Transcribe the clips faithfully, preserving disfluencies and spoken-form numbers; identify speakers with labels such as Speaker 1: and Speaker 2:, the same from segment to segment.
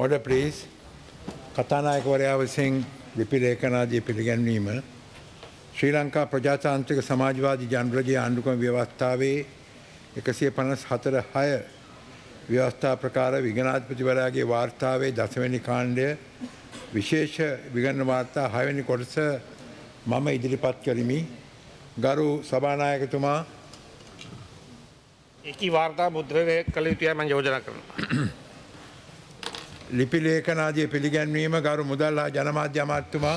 Speaker 1: Order please. කතානායකවරයා විසින් ලිපි ලේඛනාදී පිළිගැන්වීම ශ්‍රී ලංකා ප්‍රජාතාන්ත්‍රික සමාජවාදී ජනප්‍රජා ආණ්ඩුක්‍රම ව්‍යවස්ථාවේ එකසිය පනස් හතර හය ව්‍යවස්ථා ප්‍රකාර විගණාධිපතිවරයාගේ වාර්තාවේ දසවෙනි කාණ්ඩය විශේෂ විගණන වාර්තා හයවෙනි කොටස මම ඉදිරිපත් කරමි. ගරු සභානායකතුමා
Speaker 2: ඒකී වාර්තා මුද්‍රණය කළ යුතුයි මම යෝජනා කරනවා.
Speaker 1: ලිපි ලේඛනාදී පිළිගැන්වීම ගරු මුදල් හා ජනමාධ්‍ය අමාත්‍යතුමා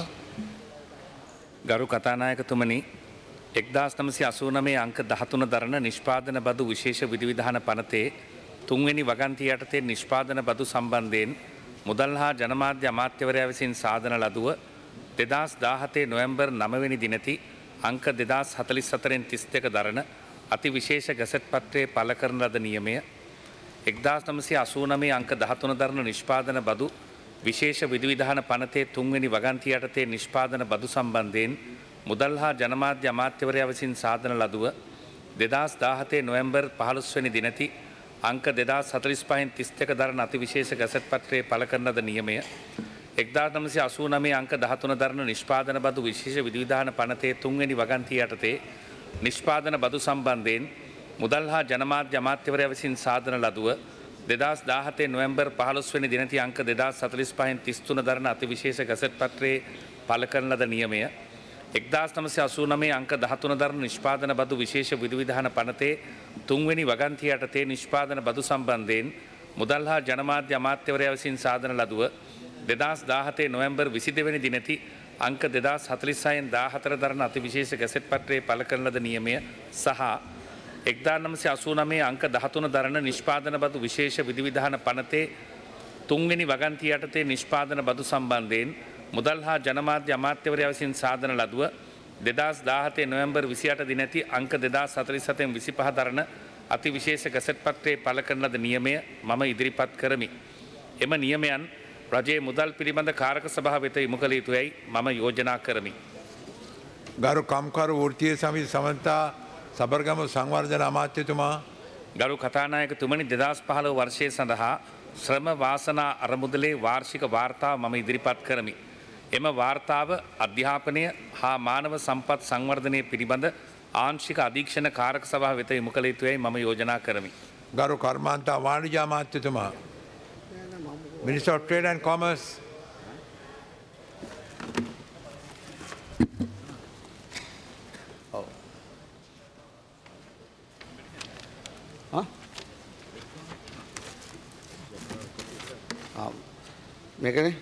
Speaker 3: ගරු කතානායකතුමනි එක්දාස් නවසිය අසූ නවය අංක දහතුන දරන නිෂ්පාදන බදු විශේෂ විධිවිධාන පනතේ තුන්වෙනි වගන්තිය යටතේ නිෂ්පාදන බදු සම්බන්ධයෙන් මුදල් හා ජනමාධ්‍ය අමාත්‍යවරයා විසින් සාදන ලදුව දෙදහස් දාහතේ නොවැම්බර් නවවෙනි දිනති අංක දෙදහස් හතළිස් හතරෙන් තිස් දෙක දරන අති විශේෂ ගැසට් පත්‍රයේ පළ කරන ලද නියමය එක්දාස් නවසිය අසූ නවය අංක දහතුන දරන නිෂ්පාදන බදු විශේෂ විධිවිධාන පනතේ තුන්වෙනි වගන්තිය යටතේ නිෂ්පාදන බදු සම්බන්ධයෙන් මුදල් හා ජනමාධ්‍ය අමාත්‍යවරයා විසින් සාදන ලදුව දෙදහස් දාහතේ නොවැම්බර් පහළොස්වැනි දිනති අංක දෙදහස් හතළිස් පහෙන් තිස් දෙක දරන අති විශේෂ ගැසට් පත්‍රයේ පළ කරන ලද නියමය එක්දාස් නවසිය අසූ නවය අංක දහතුන දරන නිෂ්පාදන බදු විශේෂ විධිවිධාන පනතේ තුන්වෙනි වගන්තිය යටතේ නිෂ්පාදන බදු සම්බන්ධයෙන් මුදල් හා ජනමාධ්‍ය අමාත්‍යවරයා විසින් සාදන ලදුව දෙදහස් දාහතේ නොවැම්බර් පහළොස්වැනි දිනති අංක දෙදහස් හතළිස් පහෙන් තිස් තුන දරන අති විශේෂ ගැසට් පත්‍රයේ පළ කරන ලද නියමය එක්දාස් නවසිය අසූ නවය අංක දහතුන දරන නිෂ්පාදන බදු විශේෂ විධිවිධාන පනතේ තුන්වෙනි වගන්තිය යටතේ නිෂ්පාදන බදු සම්බන්ධයෙන් මුදල් හා ජනමාධ්‍ය අමාත්‍යවරයා විසින් සාදන ලදුව දෙදහස් දාහතේ නොවැම්බර් විසි දෙවැනි දිනති අංක දෙදහස් හතළිස් හයෙන් දාහතර දරන අති විශේෂ ගැසට් පත්‍රයේ පළ කරන ලද නියමය සහ එක්දාස් නවසිය අසූ නවය අංක දහතුන දරන නිෂ්පාදන බදු විශේෂ විධිවිධාන පනතේ තුන්වෙනි වගන්තිය යටතේ නිෂ්පාදන බදු සම්බන්ධයෙන් මුදල් හා ජනමාධ්‍ය අමාත්‍යවරයා විසින් සාදන ලදුව දෙදහස් දාහතේ නොවැම්බර් විසි අට දිනති අංක දෙදහස් හතළිස් හතෙන් විසිපහ දරන අති විශේෂ ගැසට් පත්‍රයේ පළ කරන ලද නියමය මම ඉදිරිපත් කරමි. එම නියමයන් රජයේ මුදල් පිළිබඳ කාරක සභාව වෙත යොමු කළ යුතුයයි මම යෝජනා කරමි.
Speaker 1: ගරු කම්කරු වෘත්තීය සමිති සමන්තා සබර්ගම සංවර්ධන අමාත්‍යතුමා
Speaker 3: ගරු කතානායකතුමනි දෙදහස් පහළොව වර්ෂය සඳහා ශ්‍රම වාසනා අරමුදලේ වාර්ෂික වාර්තාව මම ඉදිරිපත් කරමි. එම වාර්තාව අධ්‍යාපනය හා මානව සම්පත් සංවර්ධනය පිළිබඳ ආංශික අධීක්ෂණ කාරක සභාව වෙත යොමු කළ යුතුයයි මම යෝජනා කරමි.
Speaker 1: ගරු කර්මාන්තා වාණිජ්‍ය අමාත්‍යතුමා Minister of Trade and Commerce
Speaker 4: Megane?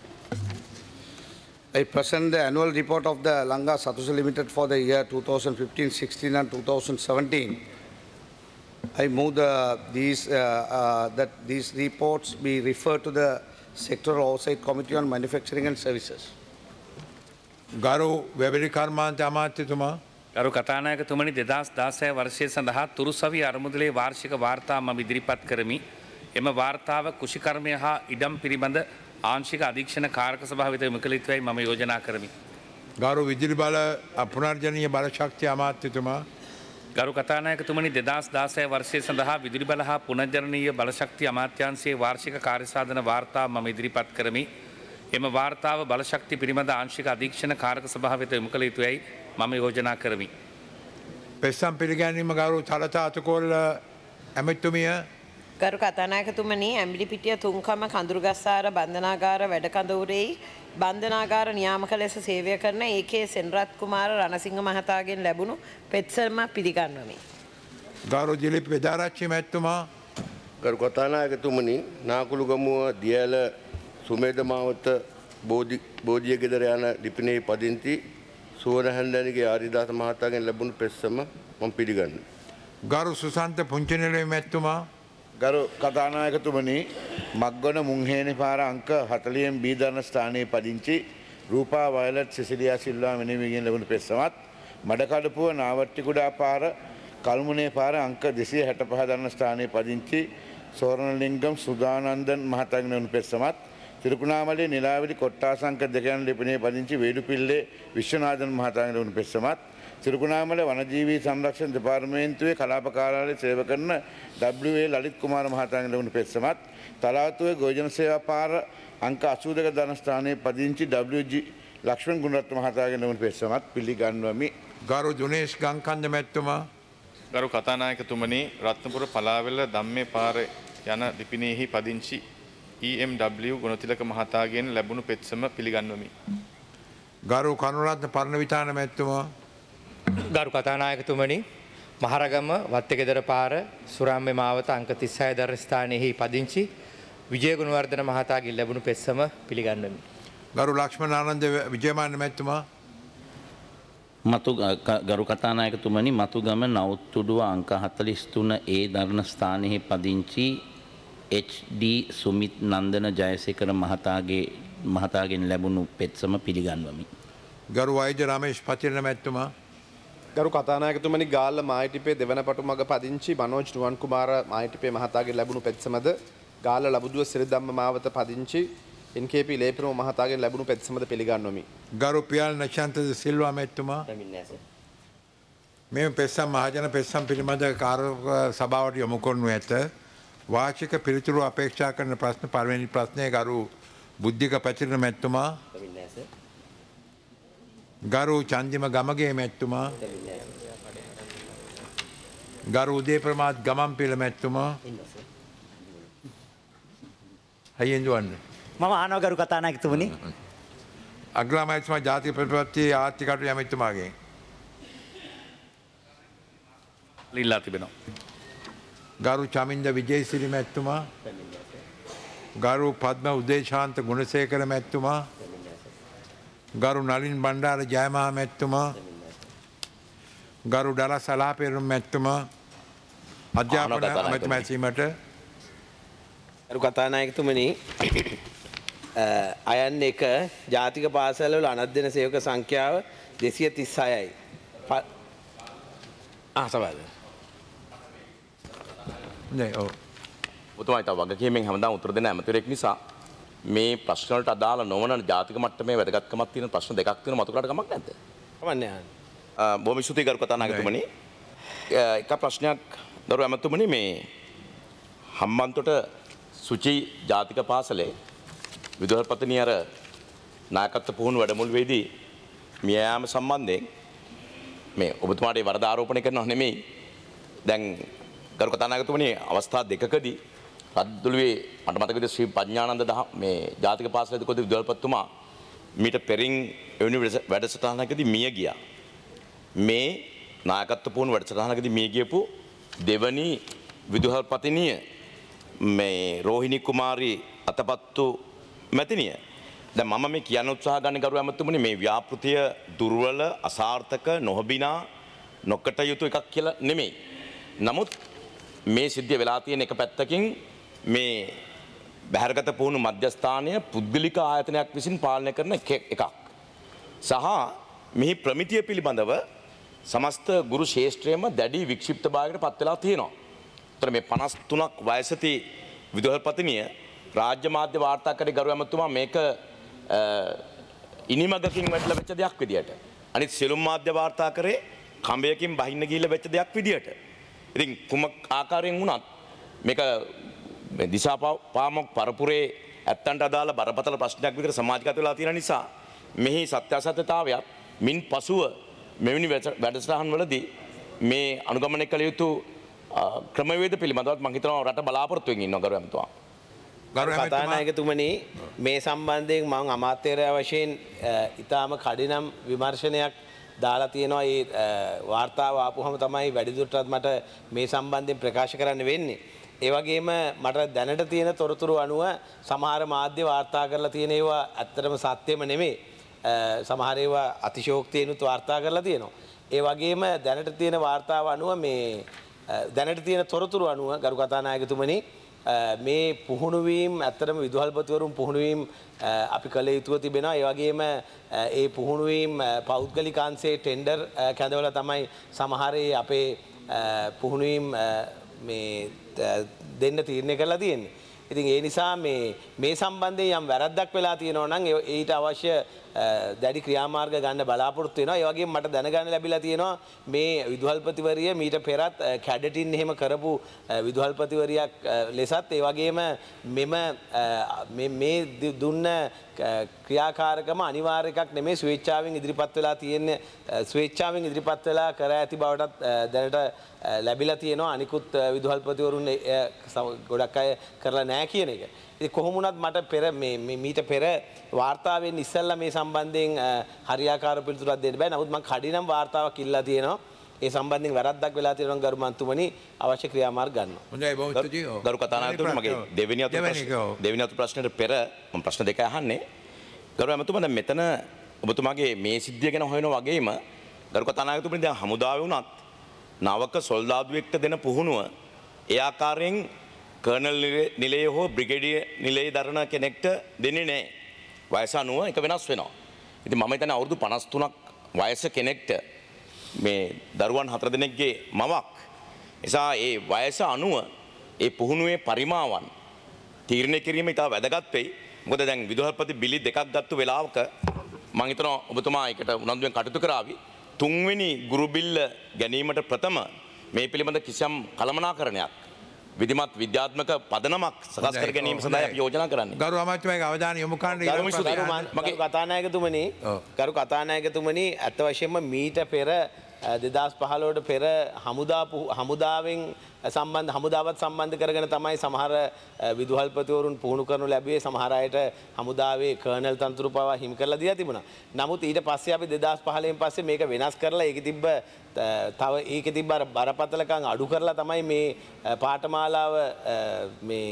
Speaker 4: I present the annual report of the Langa Satusa Limited for the year two thousand fifteen sixteen and two thousand seventeen. I move the, these, uh, uh, that these reports be referred to the Sectoral Oversight Committee on Manufacturing and Services.
Speaker 1: ගරු වැවිලි කර්මාන්ත අමාත්‍යතුමා
Speaker 3: ගරු කතානායකතුමනි දෙදහස් දාසය වර්ෂය සඳහා තුරුසවි අරමුදලේ වාර්ෂික වාර්තා මම ඉදිරිපත් කරමි. එම වාර්තාව කුෂිකර්මය හා ඉඩම් පිළිබඳ ආංශික අධීක්ෂණ කාරක සභාව වෙත යොමු කළ යුතුයි මම යෝජනා කරමි.
Speaker 1: ගරු විදුලි බල පුනර්ජනීය බල ශක්තිය අමාත්‍යතුමා
Speaker 3: ගරු කතානායකතුමනි දෙදහස් දාසය වර්ෂය සඳහා විදුලි බල හා පුනර්ජනනීය බලශක්ති අමාත්‍යාංශයේ වාර්ෂික කාර්යසාධන වාර්තාව මම ඉදිරිපත් කරමි. එම වාර්තාව බලශක්ති පිළිබඳ ආංශික අධීක්ෂණ කාරක සභාව වෙත යොමු කළ යුතුයයි මම යෝජනා කරමි.
Speaker 1: පෙස්සම් පිළිගැනීම ගරු තලතා අතුකොල්ල ඇමතුමිය
Speaker 5: ගරු කතානායකතුමනි ඇඹිලිපිටිය තුන්කම කඳුරුගස්සාර බන්ධනාගාර වැඩකඳවුරෙහි බන්ධනාගාර නියාමක ලෙස සේවය කරන ඒකේ සෙන්රත් කුමාර රණසිංහ මහතාගෙන් ලැබුණු පෙත්සම පිළිගන්වමි.
Speaker 1: ගරු දිලිප් වෙදාරච්චි මැතිතුමා
Speaker 6: ගරු කතානායකතුමනි නාකුළුගමුව දියැල සුමේද මාවත බෝධි බෝධිය ගෙදර යන ලිපිනේ පදිංචි සුවරහැන්දනිගේ ආරිදාස මහතාගෙන් ලැබුණු පෙත්සම මම පිළිගන්නවා.
Speaker 1: ගරු සුසන්ත පුංචිනිලේ මැතිතුමා
Speaker 7: ගරු කතානායකතුමනි මග්ගොන මුංහේනි පාර අංක හතළියෙන් බී දරන ස්ථානයේ පදිංචි රූපා වයලට් සිසිලියා සිල්වා මෙනෙවිගෙන් ලැබුණු පෙත්සමත් මඩකඩපුව නාවට්ටිකුඩා පාර කල්මුනේ පාර අංක දෙසිය හැටපහ දරන ස්ථානයේ පදිංචි සෝරණලිංගම් සුදානන්දන් මහතාගෙන් ලැබුණු පෙත්සමත් තිරුකුණාමලේ නිලාවලි කොට්ටාස අංක දෙක යන ලිපිනේ පදිංචි වේඩුපිල්ලේ විශ්වනාഥන් මහතාගෙන් ලැබුණු පෙත්සමත් සිරුකුණාමල වනජීවී සංරක්ෂණ දෙපාර්තමේන්තුවේ කලාප කාර්යාලයේ සේව කරන ඩබ්ලිව් ඒ ලලිත් කුමාර මහතාගෙන් ලැබුණු පෙත්සමත් තලාතුවේ ගෝජන සේවා පාර අංක අසූ දෙක දන ස්ථානයේ පදිංචි ඩබ්ලිව් ජී ලක්ෂ්මන් ගුණරත්න මහතාගෙන් ලැබුණු පෙත්සමත් පිළිගන්වමි.
Speaker 1: ගරු දුනේෂ් ගංකන්ද මැතිතුමා.
Speaker 8: ගරු කතානායකතුමනි, රත්නපුර පලාවෙල ධම්මේ පාර යන ලිපිනයෙහි පදිංචි ඊ එම් ඩබ්ලිව් ගුණතිලක මහතාගෙන් ලැබුණු පෙත්සම පිළිගන්වමි.
Speaker 1: ගරු කරුණරත්න පරණවිතාන මැතිතුමා.
Speaker 9: ගරු කතානායකතුමනි, මහරගම වත්තගෙදර පාර සුරාම්මේ මාවත අංක තිස් හය දර ස්ථානයෙහි පදිංචි විජය ගුණවර්ධන මහතාගෙන් ලැබුණු පෙත්සම පිළිගන්වමි.
Speaker 1: ගරු ලක්ෂ්මන් ආනන්ද විජයමාන මැතිතුමා.
Speaker 10: මතු ගරු කතානායකතුමනි, මතුගම නවුත්තුඩුව අංක හතළිස් තුන ඒ දරණ ස්ථානයෙහි පදිංචි එච් ඩී සුමිත් නන්දන ජයසේකර මහතාගේ මහතාගෙන් ලැබුණු පෙත්සම පිළිගන්වමි.
Speaker 1: ගරු වෛද්‍ය රමේෂ් පතිරණ මැතිතුමා.
Speaker 11: ගරු කතානායකතුමනි, ගාල්ල මායිටිපේ දෙවන පටු මග පදිංචි මනෝජ් නුවන් කුමාර මායිටිපේ මහතාගෙන් ලැබුණු පෙත්සමද ගාල්ල ලබුදුව සිරිධම්ම මාවත පදිංචි එන් කේ පී ලේපිරම මහතාගෙන් ලැබුණු පෙත්සමද පිළිගන්වමි.
Speaker 1: ගරු පියාල් නචන්ත සිල්වා මැතිතුමා. මේ පෙත්සම් මහජන පෙත්සම් පිළිබඳ කාර්යක සභාවට යොමු කරනු ඇත. වාචික පිළිතුරු අපේක්ෂා කරන ප්‍රශ්න පළවෙනි ප්‍රශ්නය ගරු බුද්ධික පැතිරණ මැතිතුමා. ගරු චන්දිම ගමගේ මැතිතුමා. ගරු උදේ ප්‍රමාත් ගමන්පිල මැතිතුමා. හයියෙන් දුවන්න.
Speaker 12: මම ආනව ගරු කතානායකතුමනි.
Speaker 1: අග්‍රාමාත්‍යතුමා ජාතික ප්‍රතිපත්තියේ ආර්ථික කටයුතු ඇමතිතුමාගෙන්
Speaker 3: ඉල්ලා තිබෙනවා.
Speaker 1: ගරු චමින්ද විජේසිරි මැතිතුමා. ගරු පද්ම උදේශාන්ත ගුණසේකර මැතිතුමා. ගරු නලින් බණ්ඩාර ජයමහා මැතිතුමා. ගරු ඩලස් අලාපෙරුම් මැතිතුමා. අධ්‍යාපන ඇමති මැසීමට.
Speaker 13: ගරු කතානායකතුමනි, අයන් එක ජාතික පාසල්වල අනධ්‍යයන සේවක සංඛ්‍යාව දෙසිය තිස් හයයි. ආසවාද.
Speaker 1: නෑ ඔව්.
Speaker 14: ඔතමයි තව වගකීමෙන් හැමදාම උත්තර දෙන ඇමතිවරයෙක් නිසා මේ ප්‍රශ්න වලට අදාළ නොවන ජාතික මට්ටමේ වැදගත්කමක් තියෙන ප්‍රශ්න දෙකක් තියෙන මතු කරලා කමක් නැද්ද?
Speaker 13: කමන්නේ නැහැ.
Speaker 14: බොහොම ස්තුතියි ගරු කතානායකතුමනි. එක ප්‍රශ්නයක් ගරු ඇමතුමනි, මේ හම්බන්තොට සුචි ජාතික පාසලේ විදුහල්පතිනිය අර නායකත්ව පුහුණු වැඩමුළුවේදී මිය යාම සම්බන්ධයෙන් මේ ඔබතුමාට වරද ආරෝපණය කරනව නෙමෙයි. දැන් ගරු කතානායකතුමනි, අවස්ථා දෙකකදී රද්දුලුවේ මට මතක විදිහට ශ්‍රී පඥානන්ද දහ මේ ජාතික පාසලේදී කොද විදුහල්පතිතුමා මීට පෙරින් එවැනි වැඩසටහනකදී මිය ගියා. මේ නායකත්ව පුහුණු වැඩසටහනකදී මිය ගියපු දෙවනි විදුහල්පතිනිය මේ රෝහිණී කුමාරී අතපත්තු මැතිනිය. දැන් මම මේ කියන්න උත්සාහ ගන්න ගරු ඇමතුමනි, මේ ව්‍යාපෘතිය දුර්වල, අසාර්ථක, නොහොබිනා, නොකට යුතු එකක් කියලා නෙමෙයි. නමුත් මේ සිද්ධිය වෙලා තියෙන එක පැත්තකින් මේ බහැරගත පුහුණු මධ්‍යස්ථානය පුද්ගලික ආයතනයක් විසින් පාලනය කරන එකක්. සහ මෙහි ප්‍රමිතිය පිළිබඳව සමස්ත ගුරු ශේෂ්ත්‍රයම දැඩි වික්ෂිප්තභාවයකට පත් වෙලා තියෙනවා. ඒතර මේ පනස් තුනක් වයසති විදුහල්පතිනිය රාජ්‍ය මාධ්‍ය වාර්තාකරේ ගරු ඇමතුමා මේක ඉනිමගකින් වැටලා වෙච්ච දෙයක් විදියට. අනිත් සියලුම මාධ්‍ය වාර්තාකරේ කඹයකින් බහින්න ගිහිල්ලා වෙච්ච දෙයක් විදියට. ඉතින් කුමක් ආකාරයෙන් වුණත් මේක දිසාපාමොක් පරපුරේ ඇත්තන්ට අදාළ බරපතල ප්‍රශ්නයක් විදිහට සමාජගත වෙලා තියෙන නිසා මෙහි සත්‍යාසත්‍යතාවයත් මින් පසුව මෙවැනි වැඩසටහන් වලදී මේ අනුගමනය කළ යුතු ක්‍රමවේද පිළිබඳව මම හිතනවා රට බලාපොරොත්තු වෙමින් ඉන්නවා ගරු ඇමතුමා.
Speaker 13: ගරු කතානායකතුමනි, මේ සම්බන්ධයෙන් මම අමාත්‍යවරයා වශයෙන් ඊටාම කඩිනම් විමර්ශනයක් දාලා තියෙනවා. ඒ වාර්තාව ආපුවම තමයි වැඩිදුරටත් මට මේ සම්බන්ධයෙන් ප්‍රකාශ කරන්න වෙන්නේ. ඒ වගේම මට දැනට තියෙන තොරතුරු අනුව සමහර මාධ්‍ය වාර්තා කරලා තියෙන ඒවා ඇත්තටම සත්‍යෙම නෙමෙයි. සමහර ඒවා අතිශෝක්තියනුත් වාර්තා කරලා තියෙනවා. ඒ වගේම දැනට තියෙන වාර්තාව අනුව මේ දැනට තියෙන තොරතුරු අනුව ගරු කතානායකතුමනි, මේ පුහුණුවීම් ඇත්තටම විදුහල්පතිවරුන් පුහුණුවීම් අපි කළ යුතුව තිබෙනවා. ඒ වගේම ඒ පුහුණුවීම් පෞද්ගලිකාංශයේ ටෙන්ඩර් කැඳවලා තමයි සමහර අපේ පුහුණුවීම් මේ දෙන්න තීරණය කරලා තියෙන්නේ. ඉතින් ඒ නිසා මේ මේ සම්බන්ධයෙන් යම් වැරද්දක් වෙලා තියෙනවා නම් ඊට අවශ්‍ය දැඩි ක්‍රියාමාර්ග ගන්න බලාපොරොත්තු වෙනවා. ඒ වගේම මට දැනගන්න ලැබිලා තියෙනවා මේ විදුහල්පතිවරිය මීට පෙරත් කැඩටින් එහෙම කරපු විදුහල්පතිවරියක් ලෙසත් ඒ වගේම මෙම මේ දුන්න ක්‍රියාකාරකම අනිවාර්ය එකක් නෙමෙයි ස්වේච්ඡාවෙන් ඉදිරිපත් වෙලා තියෙන ස්වේච්ඡාවෙන් ඉදිරිපත් වෙලා කර ඇති බවටත් දැනට ලැබිලා තියෙනවා. අනිකුත් විදුහල්පතිවරුන් ගොඩක් අය කරලා නැහැ කියන එක. ඉතින් කොහොම වුණත් මට පෙර මේ මීට පෙර වාර්තාවෙන් ඉස්සෙල්ලා මේ සම්බන්ධයෙන් හරියාකාර පිළිතුරක් දෙන්න බෑ. නමුත් මම කඩිනම් වාර්තාවක් ඉල්ලා තියෙනවා. ඒ සම්බන්ධයෙන් වැරද්දක් වෙලා තියෙනවා ගරු මන්තුමනි අවශ්‍ය ක්‍රියාමාර්ග ගන්නවා.
Speaker 1: හොඳයි බොහොම ස්තුතියි.
Speaker 14: ගරු කතානායකතුමනි මගේ දෙවෙනි අතු දෙවෙනි අතු ප්‍රශ්නෙට පෙර මම ප්‍රශ්න දෙක අහන්නේ. ගරු ඇමතුමා දැන් මෙතන ඔබතුමාගේ මේ සිද්ධිය ගැන හොයනවා වගේම ගරු කතානායකතුමනි දැන් හමුදාවේ වුණත් නවක සොල්දාදුවෙක්ට දෙන පුහුණුව ඒ ආකාරයෙන් කර්නල් නිලයේ හෝ බ්‍රිගේඩියර් නිලයේ දරන කෙනෙක්ට දෙන්නේ නැහැ. වයස අනුව එක වෙනස් වෙනවා. ඉතින් මම හිතන්නේ අවුරුදු පනස් තුනක් වයස කෙනෙක්ට මේ දරුවන් හතර දෙනෙක්ගේ මවක්. නිසා ඒ වයස අනුව ඒ පුහුණුවේ පරිමාවන් තීරණය කිරීම ඉතා වැදගත් වෙයි. මොකද දැන් විදුහල්පති බිලි දෙකක් ගත්ත වෙලාවක මම හිතනවා ඔබතුමා ඒකට උනන්දුවෙන් කටයුතු කරાવી. තුන්වෙනි ගුරු බිල්ල ගැනීමට ප්‍රථම මේ පිළිබඳ කිසියම් කළමනාකරණයක් විධිමත් විද්‍යාත්මක පදනමක් සකස් කර ගැනීම සඳහා අපි යෝජනා කරන්නේ.
Speaker 1: ගරු අමාත්‍යමගේ අවධානය යොමු කරන්න
Speaker 13: මගේ කතානායකතුමනි ගරු කතානායකතුමනි අත් වශයෙන්ම මීට පෙර දෙදහස් පහළොවට පෙර හමුදා හමුදාවෙන් සම්බන්ධ හමුදාවත් සම්බන්ධ කරගෙන තමයි සමහර විදුහල්පතිවරුන් පුහුණු කරනු ලැබුවේ. සමහර අයට හමුදාවේ කර්නල් තනතුරු පවා හිමි කරලා දීලා තිබුණා. නමුත් ඊට පස්සේ අපි දෙදහස් පහළොවෙන් පස්සේ මේක වෙනස් කරලා ඒකේ තිබ්බ තව ඒකේ තිබ්බ බරපතලකම් අඩු කරලා තමයි මේ පාඨමාලාව මේ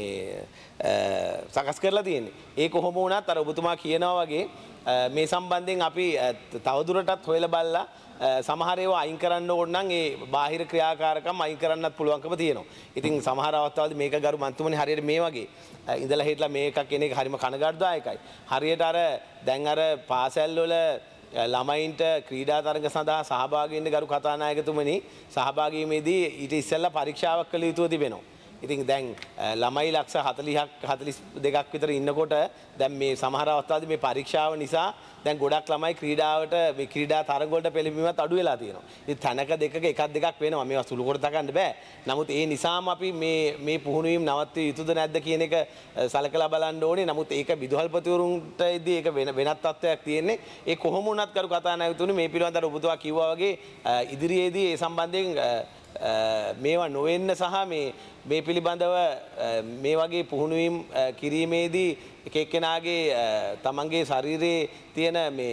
Speaker 13: සකස් කරලා තියෙන්නේ. ඒ කොහොම වුණත් අර ඔබතුමා කියනවා වගේ මේ සම්බන්ධයෙන් අපි තවදුරටත් හොයලා බලලා සමහර ඒවා අයින් කරන්න ඕන නම් ඒ බාහිර ක්‍රියාකාරකම් අයින් කරන්නත් පුළුවන්කම තියෙනවා. ඉතින් සමහර අවස්ථාවලදී මේක ගරු මන්තුමනි හරියට මේ වගේ ඉඳලා හිටලා මේක කෙනෙක් හරිම කනගාටුදායකයි. හරියට අර දැන් අර පාසල් වල ළමයින්ට ක්‍රීඩා තරඟ සඳහා සහභාගී වෙන්න ගරු කතානායකතුමනි සහභාගී වීමේදී ඊට ඉස්සෙල්ලා පරීක්ෂාවක් කළ යුතුව තිබෙනවා. ඉතින් දැන් ළමයි ලක්ෂ හතළිහක් හතළිස් දෙකක් විතර ඉන්නකොට දැන් මේ සමහර අවස්ථාවලදී මේ පරීක්ෂාව නිසා දැන් ගොඩක් ළමයි ක්‍රීඩාවට මේ ක්‍රීඩා තරඟ වලට පෙළඹීමත් අඩු වෙලා තියෙනවා. ඉතින් තැනක දෙකක එකක් දෙකක් වෙනවා. මේවා සුළු කොට දක්වන්න බෑ. නමුත් ඒ නිසාම අපි මේ මේ පුහුණුවීම් නවත්විය යුතුද නැද්ද කියන එක සලකලා බලන්න ඕනේ. නමුත් ඒක විදුහල්පතිවරුන්ටදී ඒක වෙන වෙනත් තත්ත්වයක් තියෙන්නේ. ඒ කොහොම වුණත් කරු කතානායකතුමනි මේ පිළිබඳව ඔබතුමා කිව්වා වගේ ඉදිරියේදී ඒ සම්බන්ධයෙන් මේවා නොවෙන්න සහ මේ මේ පිළිබඳව මේ වගේ පුහුණුවීම් කිරීමේදී එක එක්කෙනාගේ තමන්ගේ ශරීරයේ තියෙන මේ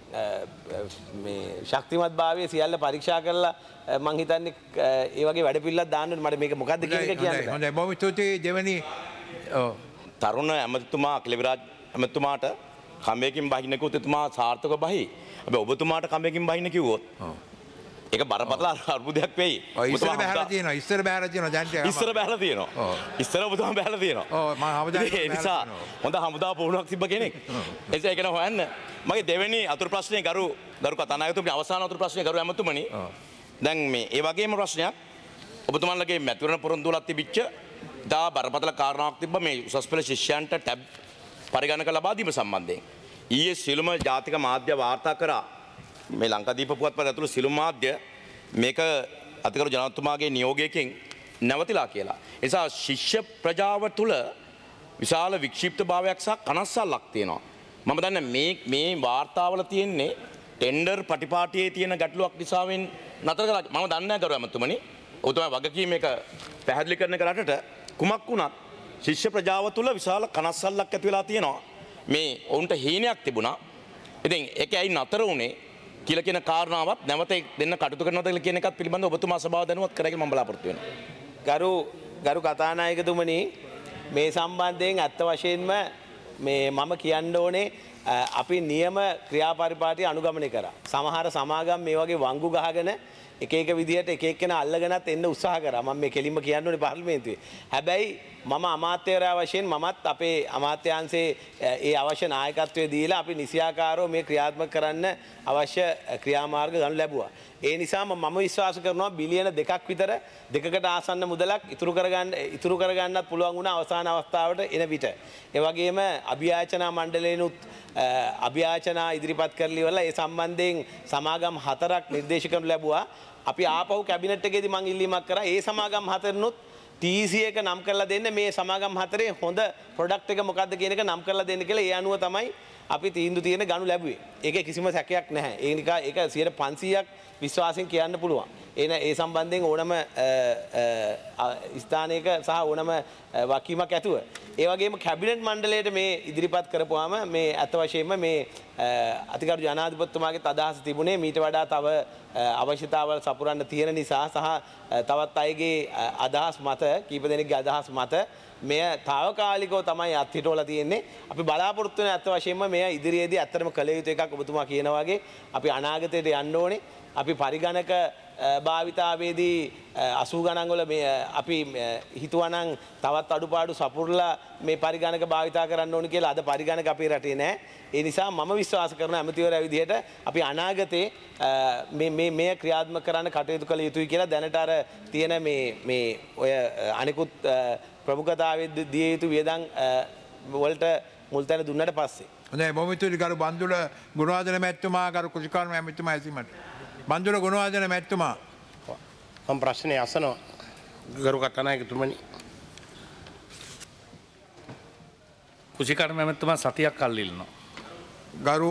Speaker 13: මේ ශක්තිමත් භාවය සියල්ල පරීක්ෂා කරලා මං හිතන්නේ ඒ වගේ වැඩ පිළිවෙලක් දාන්න ඕනේ. මට මේක මොකක්ද කියන එක කියන්න.
Speaker 1: හොඳයි බොහොම ස්තුතියි දෙවනි
Speaker 14: තරුණ ඇමතිතුමා අකිලවිරාජ් ඇමතිතුමාට කම්බයකින් බහින්න කිව්වොත් එතුමා සාර්ථකව බහි. හැබැයි ඔබතුමාට කම්බයකින් බහින්න කිව්වොත් ඒක බරපතල අර්බුදයක් වෙයි.
Speaker 1: ඉස්සර බහැලා තියෙනවා. ඉස්සර බහැලා තියෙනවා ජන්ටි.
Speaker 14: ඉස්සර බහැලා තියෙනවා. ඉස්සර ඔබතුමා බහැලා තියෙනවා.
Speaker 1: ඔව් මම හමුදාවේ
Speaker 14: ඒ නිසා හොඳ හමුදා පුහුණුවක් තිබ්බ කෙනෙක්. එසේ ඒක නෝ හොයන්න. මගේ දෙවෙනි අතුරු ප්‍රශ්නේ ගරු ගරු කතානායකතුමනි අවසාන අතුරු ප්‍රශ්නේ ගරු ඇමතුමනි. දැන් මේ ඒ වගේම ප්‍රශ්නයක් ඔබතුමාලගේ මැතිවරණ පොරොන්දුවලත් තිබිච්ච දා බරපතල කාරණාවක් තිබ්බ මේ උසස් පෙළ ශිෂ්‍යයන්ට ටැබ් පරිගණක ලබා දීම සම්බන්ධයෙන්. ඊයේ සියලුම ජාතික මාධ්‍ය වාර්තා කරා මේ ලංකාදීප පුවත්පත ඇතුළු සියලුම මාධ්‍ය මේක අතිගරු ජනාධිපතිතුමාගේ නියෝගයකින් නැවතිලා කියලා. ඒ නිසා ශිෂ්‍ය ප්‍රජාව තුළ විශාල වික්ෂිප්තභාවයක් සහ කනස්සල්ලක් තියෙනවා. මම දන්නේ මේ මේ වාර්තාවල තියෙන්නේ ටෙන්ඩර් පටිපාටියේ තියෙන ගැටලුවක් නිසාවෙන් නතර කළා. මම දන්නේ නැහැ ගරු ඇමතුමනි. ඔබතුමා වගකීම මේක පැහැදිලි කරන කරටට කුමක් වුණත් ශිෂ්‍ය ප්‍රජාව තුළ විශාල කනස්සල්ලක් ඇති වෙලා තියෙනවා. මේ ඔවුන්ට හීනයක් තිබුණා. ඉතින් ඒක ඇයි නතර වුණේ කියලා කියන කාරණාවත් නැවත දෙන්න කටයුතු කරනවද කියන එකත් පිළිබඳව ඔබතුමා සභාව දැනුවත් කරගෙන මම බලාපොරොත්තු වෙනවා.
Speaker 13: ගරු ගරු කතානායකතුමනි මේ සම්බන්ධයෙන් ඇත්ත වශයෙන්ම මේ මම කියන්න ඕනේ අපි නියම ක්‍රියාපරිපාටි අනුගමනය කරා. සමහර සමාගම් මේ වගේ වංගු ගහගෙන එක එක විදිහට එක එක්කෙනා අල්ලගෙනත් එන්න උත්සාහ කරා. මම මේ කෙලින්ම කියන්න ඕනේ පාර්ලිමේන්තුවේ. හැබැයි මම අමාත්‍යවරයා වශයෙන් මමත් අපේ අමාත්‍යාංශයේ ඒ අවශ්‍ය නායකත්වය දීලා අපි නිසියාකාරව මේ ක්‍රියාත්මක කරන්න අවශ්‍ය ක්‍රියාමාර්ග ගනු ලැබුවා. ඒ නිසාම මම විශ්වාස කරනවා බිලියන දෙකක් විතර දෙකකට ආසන්න මුදලක් ඉතුරු කරගන්න ඉතුරු කරගන්නත් පුළුවන් වුණා අවසාන අවස්ථාවට එන විට. ඒ වගේම අභියාචනා මණ්ඩලයෙන්ුත් අභියාචනා ඉදිරිපත් කරලි වල ඒ සම්බන්ධයෙන් සමාගම් හතරක් නිර්දේශ කරනු ලැබුවා. අපි ආපහු කැබිනට් එකේදී මම ඉල්ලීමක් කරා ඒ සමාගම් හතරනොත් ටීසී එක නම් කරලා දෙන්න මේ සමාගම් හතරේ හොඳ ප්‍රොඩක්ට් එක මොකක්ද කියන එක නම් කරලා දෙන්න කියලා ඒ අනුව තමයි අපි තීන්දුව තියෙන ගනු ලැබුවේ. ඒකේ කිසිම සැකයක් නැහැ. ඒ නිකා ඒක සියයට පන්සීයක් විශ්වාසයෙන් කියන්න පුළුවන්. එන ඒ සම්බන්ධයෙන් ඕනම ස්ථානයක සහ ඕනම වකීමක් ඇතුව. ඒ වගේම කැබිනට් මණ්ඩලයට මේ ඉදිරිපත් කරපුවාම මේ අත වශයෙන්ම මේ අතිගරු ජනාධිපතිතුමාගේ අදහස තිබුණේ මීට වඩා තව අවශ්‍යතාවල් සපුරන්න තියෙන නිසා සහ තවත් අයගේ අදහස් මත කීප දෙනෙක්ගේ අදහස් මත මෙය తాවකාලිකව තමයි අත්හිටවලා තියෙන්නේ. අපි බලාපොරොත්තු වෙන අත් වශයෙන්ම මෙය ඉදිරියේදී ඇත්තටම කළ යුතු එකක් ඔබතුමා කියනා වගේ අපි අනාගතයට යන්න ඕනේ. අපි පරිගණක භාවිතාවේදී අසූ ගණන් වල මේ අපි හිතුවනම් තවත් අඩුපාඩු සපුරලා මේ පරිගණක භාවිතා කරන්න ඕනේ කියලා අද පරිගණක අපේ රටේ නැහැ. ඒ නිසා මම විශ්වාස කරනවා ඇමතිවරයා විදිහට අපි අනාගතේ මේ මේ මේ ක්‍රියාත්මක කරන්න කටයුතු කළ යුතුයි කියලා දැනට අර තියෙන මේ මේ ඔය අනිකුත් ප්‍රමුඛතාවයේ දිය යුතු වියදම් වලට මුල් තැන දුන්නට පස්සේ.
Speaker 1: හොඳයි බොහොම ස්තුතියි ගරු බන්දුල ගුණවර්ධන මැතිතුමා ගරු කුෂිකාර්ම මැතිතුමා ඇසීමට. බන්දුල ගුණවර්ධන මැතිතුමා
Speaker 2: මම ප්‍රශ්නේ අසනවා ගරු කතානායකතුමනි.
Speaker 3: කුෂිකාර්ම මැතිතුමා සතියක් කල් ඉල්ලනවා.
Speaker 1: ගරු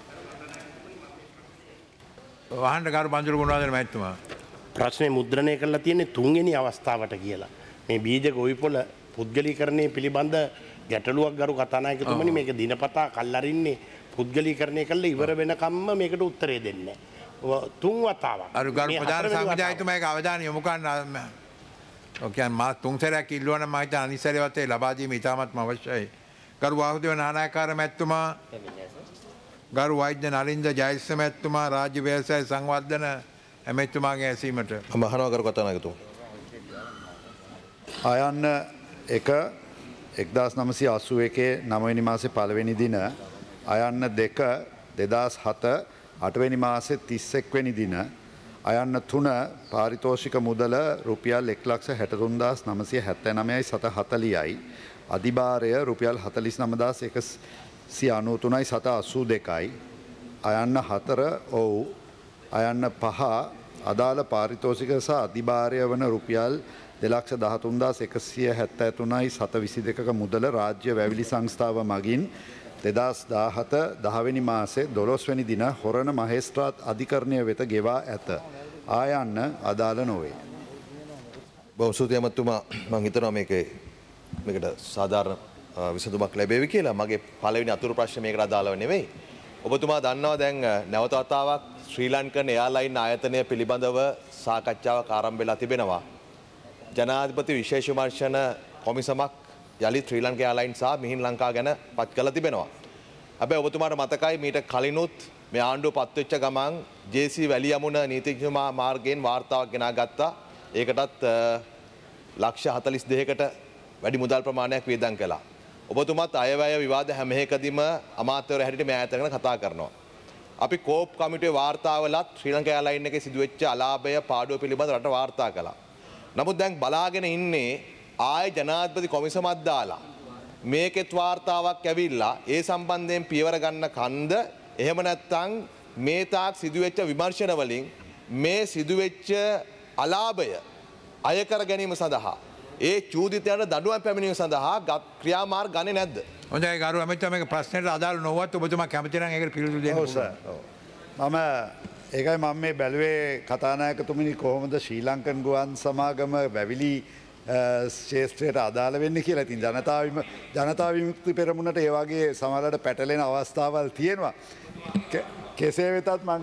Speaker 1: වහන්න ගරු බන්දුල ගුණවර්ධන මැතිතුමා.
Speaker 2: ප්‍රශ්නේ මුද්‍රණය කරලා තියෙන්නේ තුන්වෙනි අවස්ථාවට කියලා. මේ බීජ ගොවිපොළ පුද්ගලීකරණය පිළිබඳ ගැටලුවක් ගරු කතානායකතුමනි මේක දිනපතා කල් අරින්නේ පුද්ගලීකරණය කළා ඉවර වෙනකම්ම මේකට උත්තරේ දෙන්නේ නැහැ. තුන් වතාවක්.
Speaker 1: අර ගරු ප්‍රධාන සංවිධායකතුමා ඒක අවධානය යොමු කරන්න. ඔය කියන්නේ මා තුන් සැරයක් ඉල්ලුවා නම් මම හිතන අනිත් සැරේවත් ඒ ලබා දීම ඉතාමත්ම අවශ්‍යයි. ගරු වාසුදේව නානායකාර මැතිතුමා, ගරු වෛද්‍ය නලින්ද ජයස්ස මැතිතුමා, රාජ්‍ය ව්‍යවසාය සංවර්ධන මැතිතුමාගේ ඇසීමට.
Speaker 15: මම අහනවා ගරු කතානායකතුමා.
Speaker 16: ආයන්න එක එක්දාස් නමසිය අසූ එකේ නවවෙනි මාසේ පළවෙනි දින අයන්න දෙක දෙදාස් හත අටවෙනි මාසේ තිස්සෙක්වෙනි දින අයන්න තුන පාරිතෝෂික මුදල රුපියල් එක් ලක්ෂ හැටතුන්දාස් නමසිය හැත්තෑ නමයයි සත හතලියයි අධිභාරය රුපියල් හතලිස් නමදාස් එකසිය අනූ තුනයි සත අසූ දෙකයි අයන්න හතර ඔවු අයන්න පහ අදාළ පාරිතෝෂික සහ අධිභාරය වන රුපියල් දෙලක්ෂ දහතුන්දාස් එකසිය හැත්තෑ තුනයි සත විසි දෙකක මුදල රාජ්‍ය වැවිලි සංස්ථාව මගින් දෙදස් දාහත දහවෙනි මාසේ දොළොස්වැනි දින හොරණ මහේස්ත්‍රාත් අධිකරණය වෙත ගෙවා ඇත. ආයන්න අදාළ නොවේ.
Speaker 15: බොහොම ස්තුතියි අමතුමා. මම හිතනවා මේකේ මේකට සාධාරණ විසඳුමක් ලැබෙවි කියලා. මගේ පළවෙනි අතුරු ප්‍රශ්නේ මේකට අදාළව නෙවෙයි. ඔබතුමා දන්නවා දැන් නැවත වතාවක් ශ්‍රී ලංකන් එයාර්ලයින් ආයතනය පිළිබඳව සාකච්ඡාවක් ආරම්භ වෙලා තිබෙනවා. ජනාධිපති විශේෂ විමර්ශන කොමිසමක් යළිත් ශ්‍රී ලංකා එයාර්ලයින්ස් සහ මිහින් ලංකා ගැන පත් කළා තිබෙනවා. හැබැයි ඔබතුමාට මතකයි මීට කලිනුත් මේ ආණ්ඩුව පත්වෙච්ච ගමන් ජේ.සී. වැලියමුණ නීතිඥ මාර්ගයෙන් වාර්තාවක් ගෙනා ගත්තා. ඒකටත් ලක්ෂ හතළිස් දෙකකට වැඩි මුදල් ප්‍රමාණයක් වියදම් කළා. ඔබතුමාත් අයවැය විවාද හැම එකදීම අමාත්‍යවරු හැටියට මේ ආයතන ගැන කතා කරනවා. අපි කෝප් කමිටුවේ වාර්තාවලත් ශ්‍රී ලංකා එයාර්ලයින් එකේ සිදුවෙච්ච අලාභය පාඩුව පිළිබඳව රට වාර්තා කළා. නමුත් දැන් බලාගෙන ඉන්නේ ආය ජනාධිපති කොමිසමක් දාලා මේකෙත් වාර්තාවක් ඇවිල්ලා ඒ සම්බන්ධයෙන් පියවර ගන්න කන්ද එහෙම නැත්නම් මේ තාක් සිදුවෙච්ච විමර්ශන වලින් මේ සිදුවෙච්ච අලාභය අය කර ගැනීම සඳහා ඒ චූදිතයන්ට දඬුවම් පැමිණීම සඳහා ක්‍රියාමාර්ග ගන්නේ නැද්ද?
Speaker 1: හොඳයි ගරු ඇමතිතුමා මේක ප්‍රශ්නෙට අදාළ නොවත් ඔබතුමා කැමති නම් ඒකට පිළිතුරු දෙන්න.
Speaker 16: ඔව් සර්. මම ඒකයි මම මේ බැලුවේ කතානායකතුමනි කොහොමද ශ්‍රී ලංකන් ගුවන් සමාගම වැවිලි ශේෂත්‍රයට අදාළ වෙන්න කියලා. ඉතින් ජනතාව ජනතා විමුක්ති පෙරමුණට ඒ වගේ සමහරවිට පැටලෙන අවස්ථාවල් තියෙනවා. කෙසේ වෙතත් මම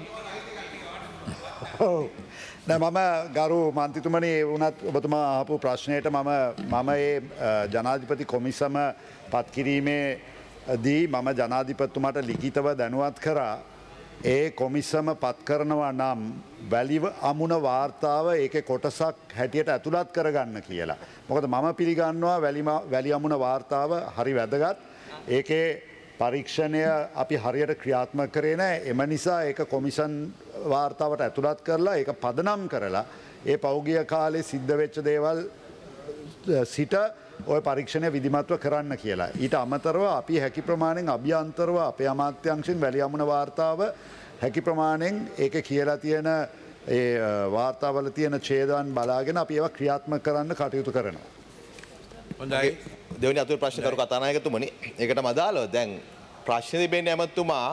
Speaker 16: ඔව් නෑ මම ගරු මන්ත්‍රීතුමනි වුණත් ඔබතුමා අහපු ප්‍රශ්නයට මම මම ඒ ජනාධිපති කොමිසම පත් කිරීමේදී මම ජනාධිපතිතුමාට ලිඛිතව දැනුවත් කරා ඒ කොමිසම පත් කරනවා නම් වැලිව අමුණ වාර්තාව ඒක කොටසක් හැටියට ඇතුළත් කරගන්න කියලා. මොකද මම පිළිගන්නවා වැලි අමුණ වාර්තාව හරි වැදගත්. ඒකේ පරීක්ෂණය අපි හරියට ක්‍රියාත්ම කරේ නෑ. එම නිසා ඒක කොමිසන් වාර්තාවට ඇතුළත් කරලා ඒක පදනම් කරලා ඒ පෞගිය කාලේ සිද්ධ වෙච්ච දේවල් සිට ඔය පරීක්ෂණය විධිමත්ව කරන්න කියලා. ඊට අමතරව අපි හැකි ප්‍රමාණයෙන් අභ්‍යන්තරව අපේ අමාත්‍යංශෙන් වැලි අමුණ වාර්තාව හැකි ප්‍රමාණයෙන් ඒක කියලා තියෙන ඒ වාර්තාවල තියෙන ඡේදයන් බලාගෙන අපි ඒවා ක්‍රියාත්මක කරන්න කටයුතු කරනවා.
Speaker 15: හොඳයි. දෙවෙනි අතුරු ප්‍රශ්න කරු කතානායකතුමනි. ඒකටම අදාළව දැන් ප්‍රශ්න දෙබෙන්නේ ඇමතුමා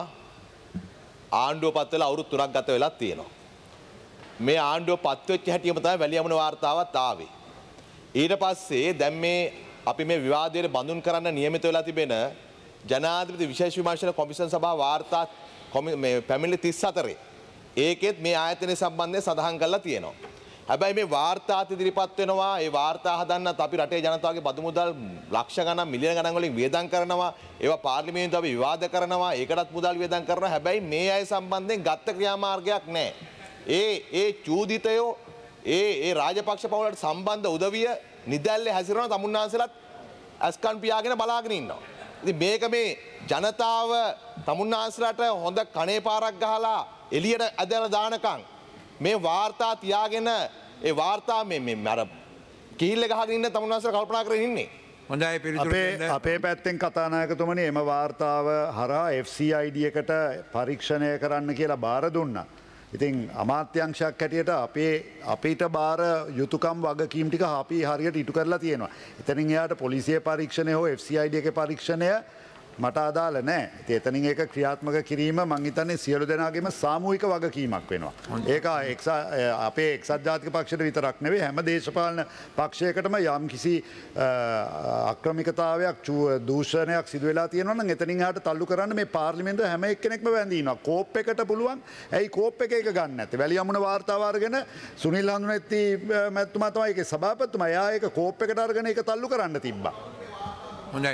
Speaker 15: ආණ්ඩුව පත් වෙලා අවුරුදු තුනක් ගත වෙලා තියෙනවා. මේ ආණ්ඩුව පත් වෙච්ච හැටිම තමයි වැලි අමුණ වාර්තාවත් ආවේ. ඊට පස්සේ දැන් මේ අපි මේ විවාදයට බඳුන් කරන්න නියමිත වෙලා තිබෙන ජනාධිපති විශේෂ විමර්ශන කොමිෂන් සභාව වාර්තා මේ පැමිණිලි තිස් හතරේ ඒකෙත් මේ ආයතනය සම්බන්ධයෙන් සඳහන් කරලා තියෙනවා. හැබැයි මේ වාර්තාත් ඉදිරිපත් වෙනවා. ඒ වාර්තා හදන්නත් අපි රටේ ජනතාවගේ බදු මුදල් ලක්ෂ ගණන් මිලියන ගණන් වලින් වියදම් කරනවා. ඒවා පාර්ලිමේන්තුව අපි විවාද කරනවා. ඒකටත් මුදල් වියදම් කරනවා. හැබැයි මේ අය සම්බන්ධයෙන් ගත්ත ක්‍රියාමාර්ගයක් නැහැ. ඒ ඒ චූදිතයෝ ඒ ඒ රාජපක්ෂ පවුලට සම්බන්ධ උදවිය නිදැල්ලේ හැසිරෙන තමුන්නාන්සලත් ඇස්කන් පියාගෙන බලාගෙන ඉන්නවා. ඉතින් මේක මේ ජනතාව තමුන්නාන්සලට හොඳ කණේ පාරක් ගහලා එළියට ඇදලා දානකම් මේ වාර්තා තියාගෙන ඒ වාර්තා මේ මේ අර කිහිල්ල ගහගෙන ඉන්න තමුන්නාන්සල කල්පනා කරගෙන ඉන්නේ.
Speaker 1: හොඳයි පිළිතුරු දෙන්න.
Speaker 16: අපේ පැත්තෙන් කතානායකතුමනි එම වාර්තාව හරහා එෆ් සී ආයි ඩී එකට පරීක්ෂණය කරන්න කියලා බාර දුන්නා. ඉතින් අමාත්‍යංශයක් හැටියට අපේ අපිට බාර යුතුකම් වගකීම් ටික අපි හරියට ඉටු කරලා තියෙනවා. එතනින් එයාට පොලිසිය පරීක්ෂණය හෝ එෆ් සී ආයි ඩී එකේ පරීක්ෂණය මට අදාළ නැහැ. ඉතින් එතනින් ඒක ක්‍රියාත්මක කිරීම මං හිතන්නේ සියලු දෙනාගේම සාමූහික වගකීමක් වෙනවා. ඒක අපේ එක්සත් ජාතික පක්ෂයට විතරක් නෙවෙයි හැම දේශපාලන පක්ෂයකටම යම් කිසි අක්‍රමිකතාවයක් දූෂණයක් සිදු වෙලා තියෙනවා නම් එතනින් එහාට තල්ලු කරන්න මේ පාර්ලිමේන්තුව හැම එක්කෙනෙක්ම වැඳී ඉන්නවා. කෝප් එකට පුළුවන්. ඇයි කෝප් එක එක ගන්න නැත්තේ? වැලි අමුණ වාර්තාව අරගෙන සුනිල් හඳුනැත්ති මැතිතුමා තමයි ඒකේ සභාපතිතුමා. එයා ඒක කෝප් එකට අරගෙන ඒක තල්ලු කරන්න තිබ්බා.
Speaker 1: හොඳයි.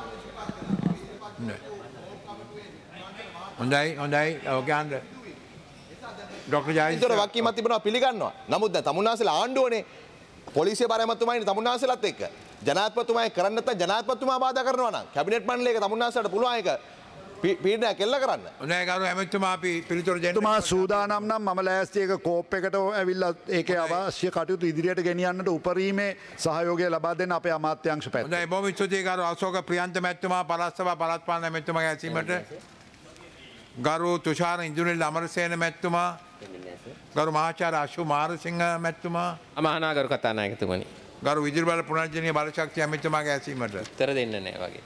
Speaker 1: හොඳයි හොඳයි ඔකන්ද ඩොක්ටර් ජයන්ත
Speaker 15: ඒතර වකීමක් තිබෙනවා පිළිගන්නවා. නමුත් දැන් තමුන්නාන්සලා ආණ්ඩුවනේ පොලිසිය බරමැතිතුමායි තමුන්නාන්සලත් එක්ක ජනාධිපතිතුමායි කරන්න නැත්නම් ජනාධිපතිතුමා බාධා කරනවා නම් කැබිනට් මණ්ඩලයක තමුන්නාන්සලට පුළුවන් ඒක පීඩනයක් එල්ල කරන්න.
Speaker 1: හොඳයි ගරු ඇමතුමා අපි පිළිතුරු දෙන්න.
Speaker 16: තුමා සූදානම් නම් මම ලෑස්ති ඒක කෝප් එකට ඇවිල්ලා ඒකේ අවශ්‍ය කටයුතු ඉදිරියට ගෙනියන්නට උපරිමේ සහයෝගය ලබා දෙන්න අපේ අමාත්‍යාංශ පැත්තෙන්.
Speaker 1: හොඳයි බොහොම ස්තුතියි ගරු අශෝක ප්‍රියන්ත මැතිතුමා පළාත් සභා පළාත් පාලන මැතිතුමාගේ ඇසීමට. ගරු තුෂාර ඉන්දුනිල් අමරසේන මැතිතුමා. ගරු මහාචාර්ය අශු මාරසිංහ මැතිතුමා.
Speaker 9: අමහනා ගරු කතානායකතුමනි.
Speaker 1: ගරු විදුලි බල පුනර්ජනනීය බල ශක්තිය මැතිතුමාගේ ඇසීමට.
Speaker 9: උත්තර දෙන්න නෑ වගේ.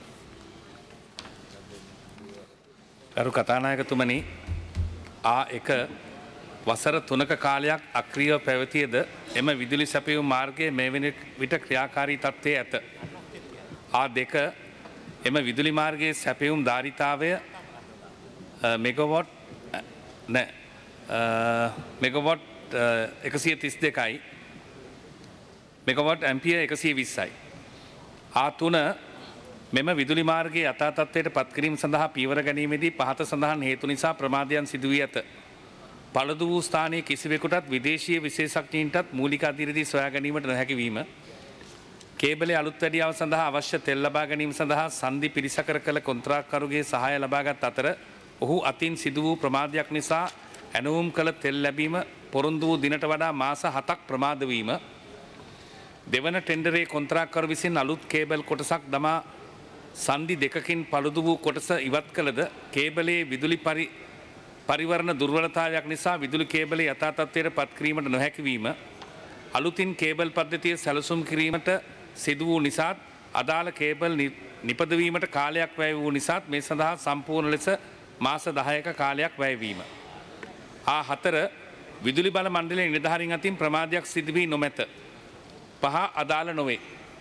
Speaker 3: ගරු කතානායකතුමනි ආ එක වසර තුනක කාලයක් අක්‍රියව පැවතියද එම විදුලි සැපයුම් මාර්ගයේ මේ වන විට ක්‍රියාකාරී තත්ත්වයේ ඇත. ආ දෙක එම විදුලි මාර්ගයේ සැපයුම් ධාරිතාවය මෙගවොට් නෑ මෙගවොට් එකසිය තිස් දෙකයි මෙගවොට් ඇම්පියර් එකසිය විස්සයි. ආ තුන මෙම විදුලි මාර්ගයේ යථා තත්ත්වයට පත්කිරීම සඳහා පීවර ගැනීමේදී පහත සඳහන් හේතු නිසා ප්‍රමාදයන් සිදු වී ඇත. පළදු වූ ස්ථානයේ කිසිවෙකුටත් විදේශීය විශේෂඥයින්ටත් මූලික අධිරදී සොයා ගැනීමට නොහැකි වීම. කේබලේ අලුත් වැඩියාව සඳහා අවශ්‍ය තෙල් ලබා ගැනීම සඳහා සන්ධි පිරිසකර කළ කොන්ත්‍රාත්කරුගේ සහාය ලබාගත් අතර ඔහු අතින් සිදු වූ ප්‍රමාදයක් නිසා ඇනවුම් කළ තෙල් ලැබීම පොරොන්දු වූ දිනට වඩා මාස හතක් ප්‍රමාද වීම. දෙවන ටෙන්ඩරේ කොන්ත්‍රාත්කරු විසින් අලුත් කේබල් කොටසක් දමා සන්ධි දෙකකින් පළුදු වූ කොටස ඉවත් කළද කේබලයේ විදුලි පරි පරිවරණ දුර්වලතාවයක් නිසා විදුලි කේබලේ යථා තත්ත්වයට පත් කිරීමට නොහැකි වීම. අලුතින් කේබල් පද්ධතිය සැලසුම් කිරීමට සිදු වූ නිසාත් අදාළ කේබල් නිපදවීමට කාලයක් වැය වූ නිසාත් මේ සඳහා සම්පූර්ණ ලෙස මාස දහයක කාලයක් වැයවීම. ආ හතර විදුලි බල මණ්ඩලයේ නිලධාරීන් අතින් ප්‍රමාදයක් සිදු වී නොමැත. පහ අදාළ නොවේ.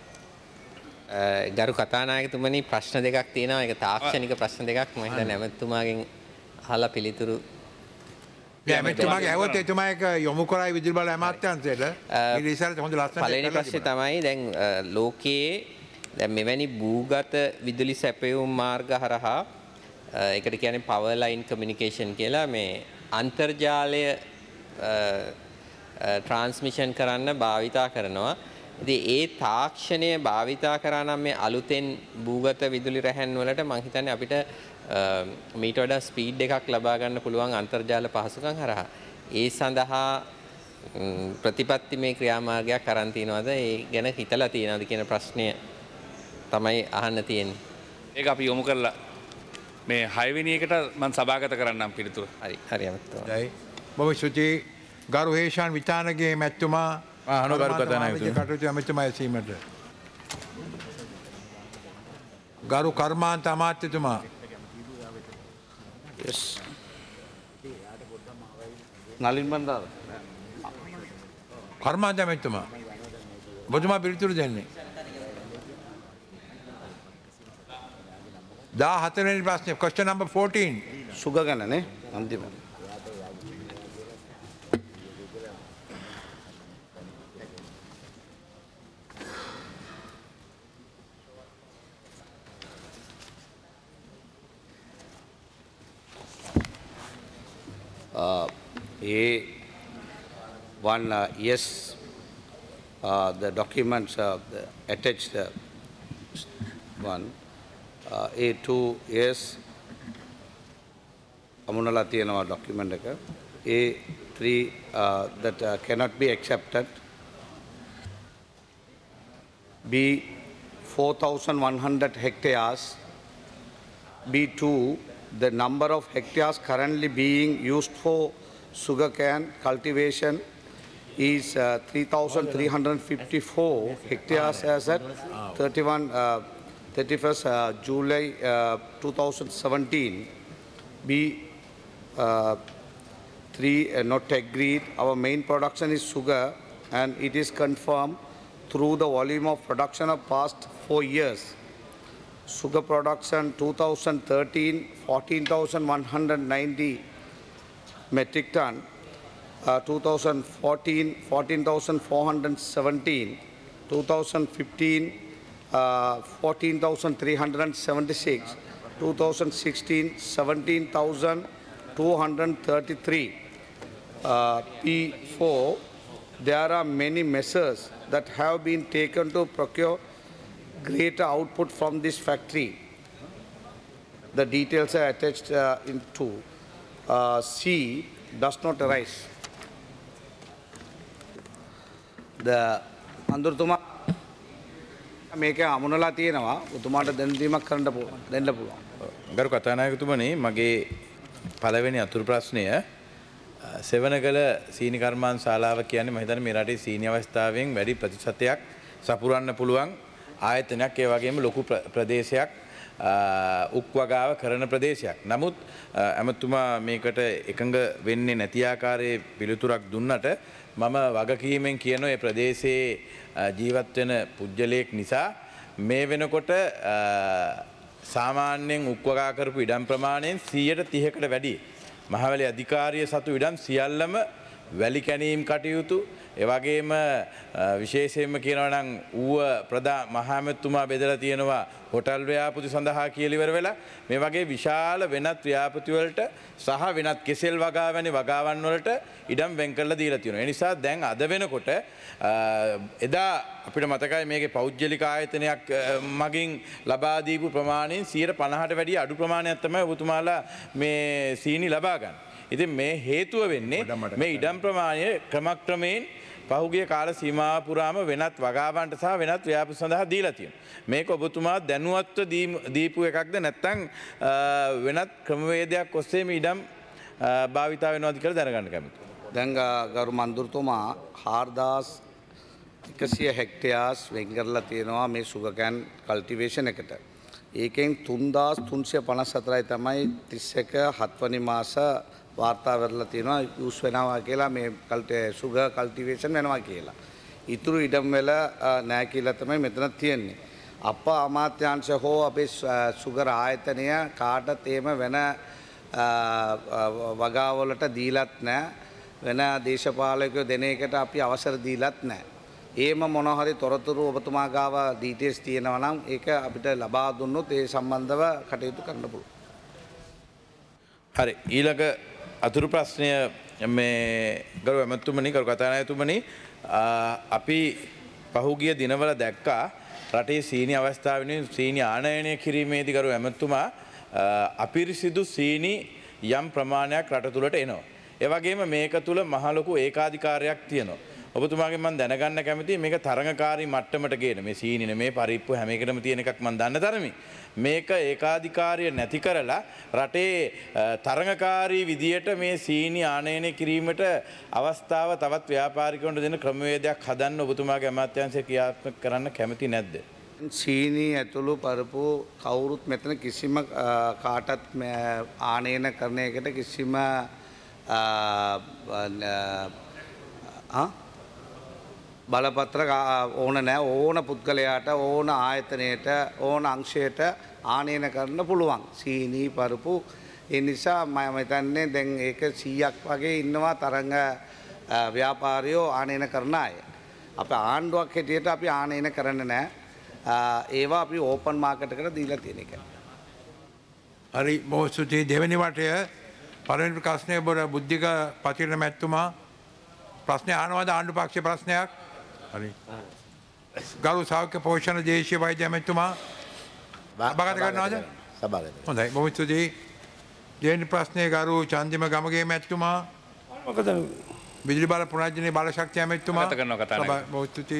Speaker 9: ගරු කතානායකතුමනි ප්‍රශ්න දෙකක් තියෙනවා. ඒක තාක්ෂණික ප්‍රශ්න දෙකක්. මම හිතන්නේ ඇමතුමාගෙන් අහලා පිළිතුරු
Speaker 1: ඇමතුමාගේ ඇහුවත් එතුමා ඒක යොමු කරයි විදුලි බල අමාත්‍යාංශයට. ඊට ඉස්සරට හොඳ ලස්සනට
Speaker 9: පළවෙනි ප්‍රශ්නේ තමයි දැන් ලෝකයේ දැන් මෙවැනි භූගත විදුලි සැපයුම් මාර්ග හරහා
Speaker 17: ඒකට කියන්නේ power line communication කියලා මේ අන්තර්ජාලය ට්‍රාන්ස්මිෂන් කරන්න භාවිතා කරනවා. ඉතින් ඒ තාක්ෂණය භාවිතා කරා නම් මේ අලුතෙන් භූගත විදුලි රැහැන් වලට මම හිතන්නේ අපිට මීට වඩා ස්පීඩ් එකක් ලබා ගන්න පුළුවන් අන්තර්ජාල පහසුකම් හරහා. ඒ සඳහා ප්‍රතිපත්තිමය ක්‍රියාමාර්ගයක් අරන් තියනවාද ඒ ගැන හිතලා තියනවාද කියන ප්‍රශ්නය තමයි අහන්න තියෙන්නේ.
Speaker 3: ඒක අපි යොමු කරලා මේ හයවෙනි එකට මම සභාගත කරන්නම් පිළිතුර.
Speaker 17: හරි හරි අමතකයි.
Speaker 1: ජයි. බොහොම ස්තුතියි. ගරු හේෂාන් විතානගේ මැතිතුමා
Speaker 18: අහන ගරු කතානායකතුමා
Speaker 1: කටයුතු ඇමතිතුමා ඇසීමට. ගරු කර්මාන්ත අමාත්‍යතුමා.
Speaker 4: Yes. නලින් බණ්ඩාර.
Speaker 1: කර්මාන්ත ඇමතිතුමා. ඔබතුමා පිළිතුරු දෙන්නේ. දාහතර වෙනි ප්‍රශ්නය question number fourteen.
Speaker 4: සුග ගැනනේ අන්තිම. Uh, A one uh, yes, uh, the documents uh, the attached uh, one. Uh, A two yes, අමුණලා තියෙනවා document එක. A three uh, that uh, cannot be accepted. B four thousand one hundred hectares. B two the number of hectares currently being used for sugarcane cultivation is uh, three thousand three hundred fifty-four hectares as at thirty-one uh, thirty-first uh, July uh, two thousand seventeen. B uh, three uh, not agreed. Our main production is sugar and it is confirmed through the volume of production of past four years. Sugar production two thousand thirteen fourteen thousand one hundred ninety metric ton, uh, two thousand fourteen fourteen thousand four hundred seventeen, two thousand fifteen uh, fourteen thousand three hundred seventy-six, two thousand sixteen seventeen thousand two hundred thirty-three. Uh, P four, there are many measures that have been taken to procure greater output from this factory. The details are attached uh, in two. Uh, C does not arise. The අඳුරතුමා මේක අමුණලා තියෙනවා උතුමාට දැනුම්දීමක් කරන්න දෙන්න පුළුවන්.
Speaker 18: ගරු කතානායකතුමනි මගේ පළවෙනි අතුරු ප්‍රශ්නය සෙවණගල සීනි කර්මාන්ත ශාලාව කියන්නේ මම හිතන්නේ මේ රටේ සීනි අවස්ථාවෙන් වැඩි ප්‍රතිශතයක් සපුරන්න පුළුවන් ආයතනයක් ඒ වගේම ලොකු ප්‍රදේශයක් උක් වගාව කරන ප්‍රදේශයක්. නමුත් ඇමතුමා මේකට එකඟ වෙන්නේ නැති ආකාරයේ පිළිතුරක් දුන්නට මම වගකීමෙන් කියන ඒ ප්‍රදේශයේ ජීවත් වෙන පුජ්‍යලයක් නිසා මේ වෙනකොට සාමාන්‍යයෙන් උක් වගා කරපු ඉඩම් ප්‍රමාණයෙන් සියයට තිහකට වැඩි මහවැලි අධිකාරිය සතු ඉඩම් සියල්ලම වැලි කැණීම් කටයුතු ඒ වගේම විශේෂයෙන්ම කියනවා නම් ඌව ප්‍රධාන මහමැතිතුමා බෙදලා තියෙනවා හොටල් ව්‍යාපෘති සඳහා කියලා ඉවර වෙලා මේ වගේ විශාල වෙනත් ව්‍යාපෘති වලට සහ වෙනත් කෙසෙල් වගා වැනි වගාවන් වලට ඉඩම් වෙන් කරලා දීලා තියෙනවා. ඒ නිසා දැන් අද වෙනකොට එදා අපිට මතකයි මේකේ පෞද්ගලික ආයතනයක් මගින් ලබා දීපු ප්‍රමාණයෙන් සියයට පනහට වැඩිය අඩු ප්‍රමාණයක් තමයි ඔබතුමාලා මේ සීනි ලබා ගන්න. ඉතින් මේ හේතුව වෙන්නේ මේ ඉඩම් ප්‍රමාණය ක්‍රමක්‍රමයෙන් පහුගිය කාල සීමාව පුරාම වෙනත් වගාවන්ට සහ වෙනත් ව්‍යාපෘති සඳහා දීලා තියෙනවා. මේක ඔබතුමා දැනුවත්ව දීපු එකක්ද නැත්නම් වෙනත් ක්‍රමවේදයක් ඔස්සේ මේ ඉඩම් භාවිතා වෙනවද කියලා දැනගන්න කැමතියි.
Speaker 4: දැන් ගරු මන්දුරතුමා හාරදාස් එකසිය හෙක්ටයාර්ස් වෙන් කරලා තියෙනවා මේ සුගර්කෑන් කල්ටිවේෂන් එකට. ඒකෙන් තුන්දාස් තුන්සිය පනස් හතරයි තමයි තිස් එක හත්වනි මාස වාර්තා වෙරලා තියෙනවා යූස් වෙනවා කියලා මේ සුගර් කල්ටිවේෂන් වෙනවා කියලා. ඉතුරු ඉඩම් වල නැහැ කියලා තමයි මෙතන තියෙන්නේ. අප අමාත්‍යාංශ හෝ අපේ සුගර් ආයතනය කාටත් එහෙම වෙන වගාවලට දීලත් නැහැ. වෙන දේශපාලකයෝ දෙන එකට අපි අවසර දීලත් නැහැ. ඒම මොන හරි තොරතුරු ඔබතුමා ගාව ඩීටේල්ස් තියෙනවා නම් ඒක අපිට ලබා දුන්නොත් ඒ සම්බන්ධව කටයුතු කරන්න පුළුවන්.
Speaker 18: හරි ඊළඟ අතුරු ප්‍රශ්නය මේ ගරු ඇමතුමනි කරු කතානායකතුමනි අපි පහුගිය දිනවල දැක්කා රටේ සීනි අවස්ථාව වෙනුවෙන් සීනි ආනයනය කිරීමේදී ගරු ඇමතුමා අපිරිසිදු සීනි යම් ප්‍රමාණයක් රට තුළට එනවා. ඒ වගේම මේක තුළ මහ ලොකු ඒකාධිකාරයක් තියෙනවා. ඔබතුමාගෙන් මම දැනගන්න කැමතියි මේක තරඟකාරී මට්ටමට ගේන මේ සීනි නෙමේ පරිප්පු හැම එකටම තියෙන එකක් මම දන්න තරමේ. මේක ඒකාධිකාරිය නැති කරලා රටේ තරඟකාරී විදියට මේ සීනි ආනයනය කිරීමට අවස්ථාව තවත් ව්‍යාපාරිකවන්ට දෙන ක්‍රමවේදයක් හදන්න ඔබතුමාගේ අමාත්‍යාංශය ක්‍රියාත්මක කරන්න කැමති නැද්ද?
Speaker 4: සීනි ඇතුළු පරපු කවුරුත් මෙතන කිසිම කාටත් ආනයන කරන එකට කිසිම බලපත්‍ර ඕන නෑ ඕන පුද්ගලයාට ඕන ආයතනයට ඕන අංශයට ආනයන කරන්න පුළුවන් සීනී පරපු ඒ නිසා මම හිතන්නේ දැන් ඒක සීයක් වගේ ඉන්නවා තරඟ ව්‍යාපාරියෝ ආනයන කරන අය. අප ආණ්ඩුවක් හැටියට අපි ආනයන කරන්න නෑ ඒවා අපි ඕපන් මාකට් එකට දීලා තියෙන එක.
Speaker 1: හරි බොහොම ස්තුතියි දෙවෙනි වටය පළවෙනි ප්‍රශ්නය බොර බුද්ධික පතිරණ මැතිතුමා ප්‍රශ්නය අහනවාද ආණ්ඩු පක්ෂ ප්‍රශ්නයක්? හරි. ගරු සෞඛ්‍ය පෝෂණ දේශීය වෛද්‍ය ඇමතිතුමා සභාගත කරනවද?
Speaker 4: සභාගත.
Speaker 1: හොඳයි බොහොම ස්තුතියි. දෙවෙනි ප්‍රශ්නය ගරු චන්දිම ගමගේ මැතිතුමා. මොකද විදුලි බල පුනර්ජනනීය බල ශක්තිය ඇමතිතුමා.
Speaker 3: කතා කරනවා කතා කරනවා.
Speaker 1: බොහොම ස්තුතියි.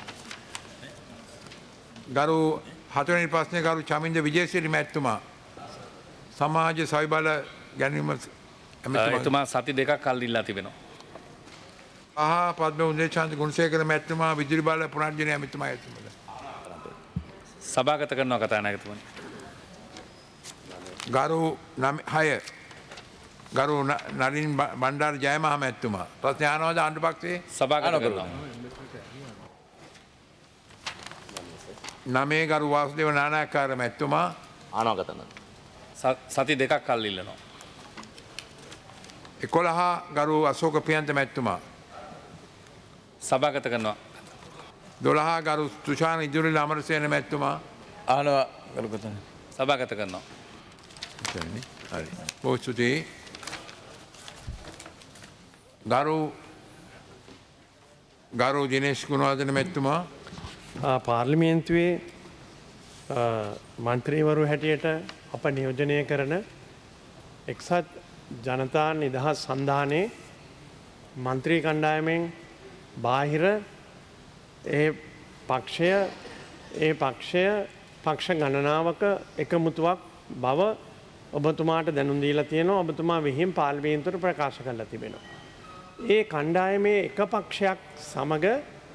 Speaker 1: ගරු හතරවෙනි ප්‍රශ්නය ගරු චමින්ද විජේසිරි මැතිතුමා. සමාජ සවි බල ගැනීම
Speaker 3: එතුමා සති දෙකක් කල් ඉල්ලා තිබෙනවා.
Speaker 1: ආහා පද්ම උදේචන්ද ගුණසේකර මැතිතුමා විදුලි බල පුනර්ජනනීය ඇමතිතුමා ඇතුළත.
Speaker 3: සභාගත කරනවා කතානායකතුමනි.
Speaker 1: ගරු හය ගරු නලින් බණ්ඩාර ජයමහ මැතිතුමා ප්‍රශ්න අහනවාද ආණ්ඩු පක්ෂයේ?
Speaker 3: සභාගත කරනවා.
Speaker 1: නමේ ගරු වාසුදේව නානායක්කාර මැතිතුමා
Speaker 14: ආනවගත කරනවා.
Speaker 3: සති දෙකක් කල් ඉල්ලනවා.
Speaker 1: එකොළහ ගරු අශෝක ප්‍රියන්ත මැතිතුමා
Speaker 3: සභාගත කරනවා.
Speaker 1: දොළහ ගරු තුෂාන ඉදිරිල අමරසේන මැතිතුමා
Speaker 18: අහනවා ගරු කතානායක.
Speaker 3: සභාගත කරනවා.
Speaker 1: හරි. බොහොම ස්තුතියි. ගරු ගරු දිනේෂ් ගුණවර්ධන මැතිතුමා
Speaker 19: පාර්ලිමේන්තුවේ මන්ත්‍රීවරු හැටියට අප නියෝජනය කරන එක්සත් ජනතා නිදහස් සන්ධානයේ මන්ත්‍රී කණ්ඩායමෙන් බාහිර ඒ පක්ෂය ඒ පක්ෂය පක්ෂ ගණනාවක එකමුතුවක් බව ඔබතුමාට දැනුම් දීලා තියෙනවා. ඔබතුමා විහිම් පාර්ලිමේන්තුවට ප්‍රකාශ කරලා තිබෙනවා. ඒ කණ්ඩායමේ එක පක්ෂයක් සමග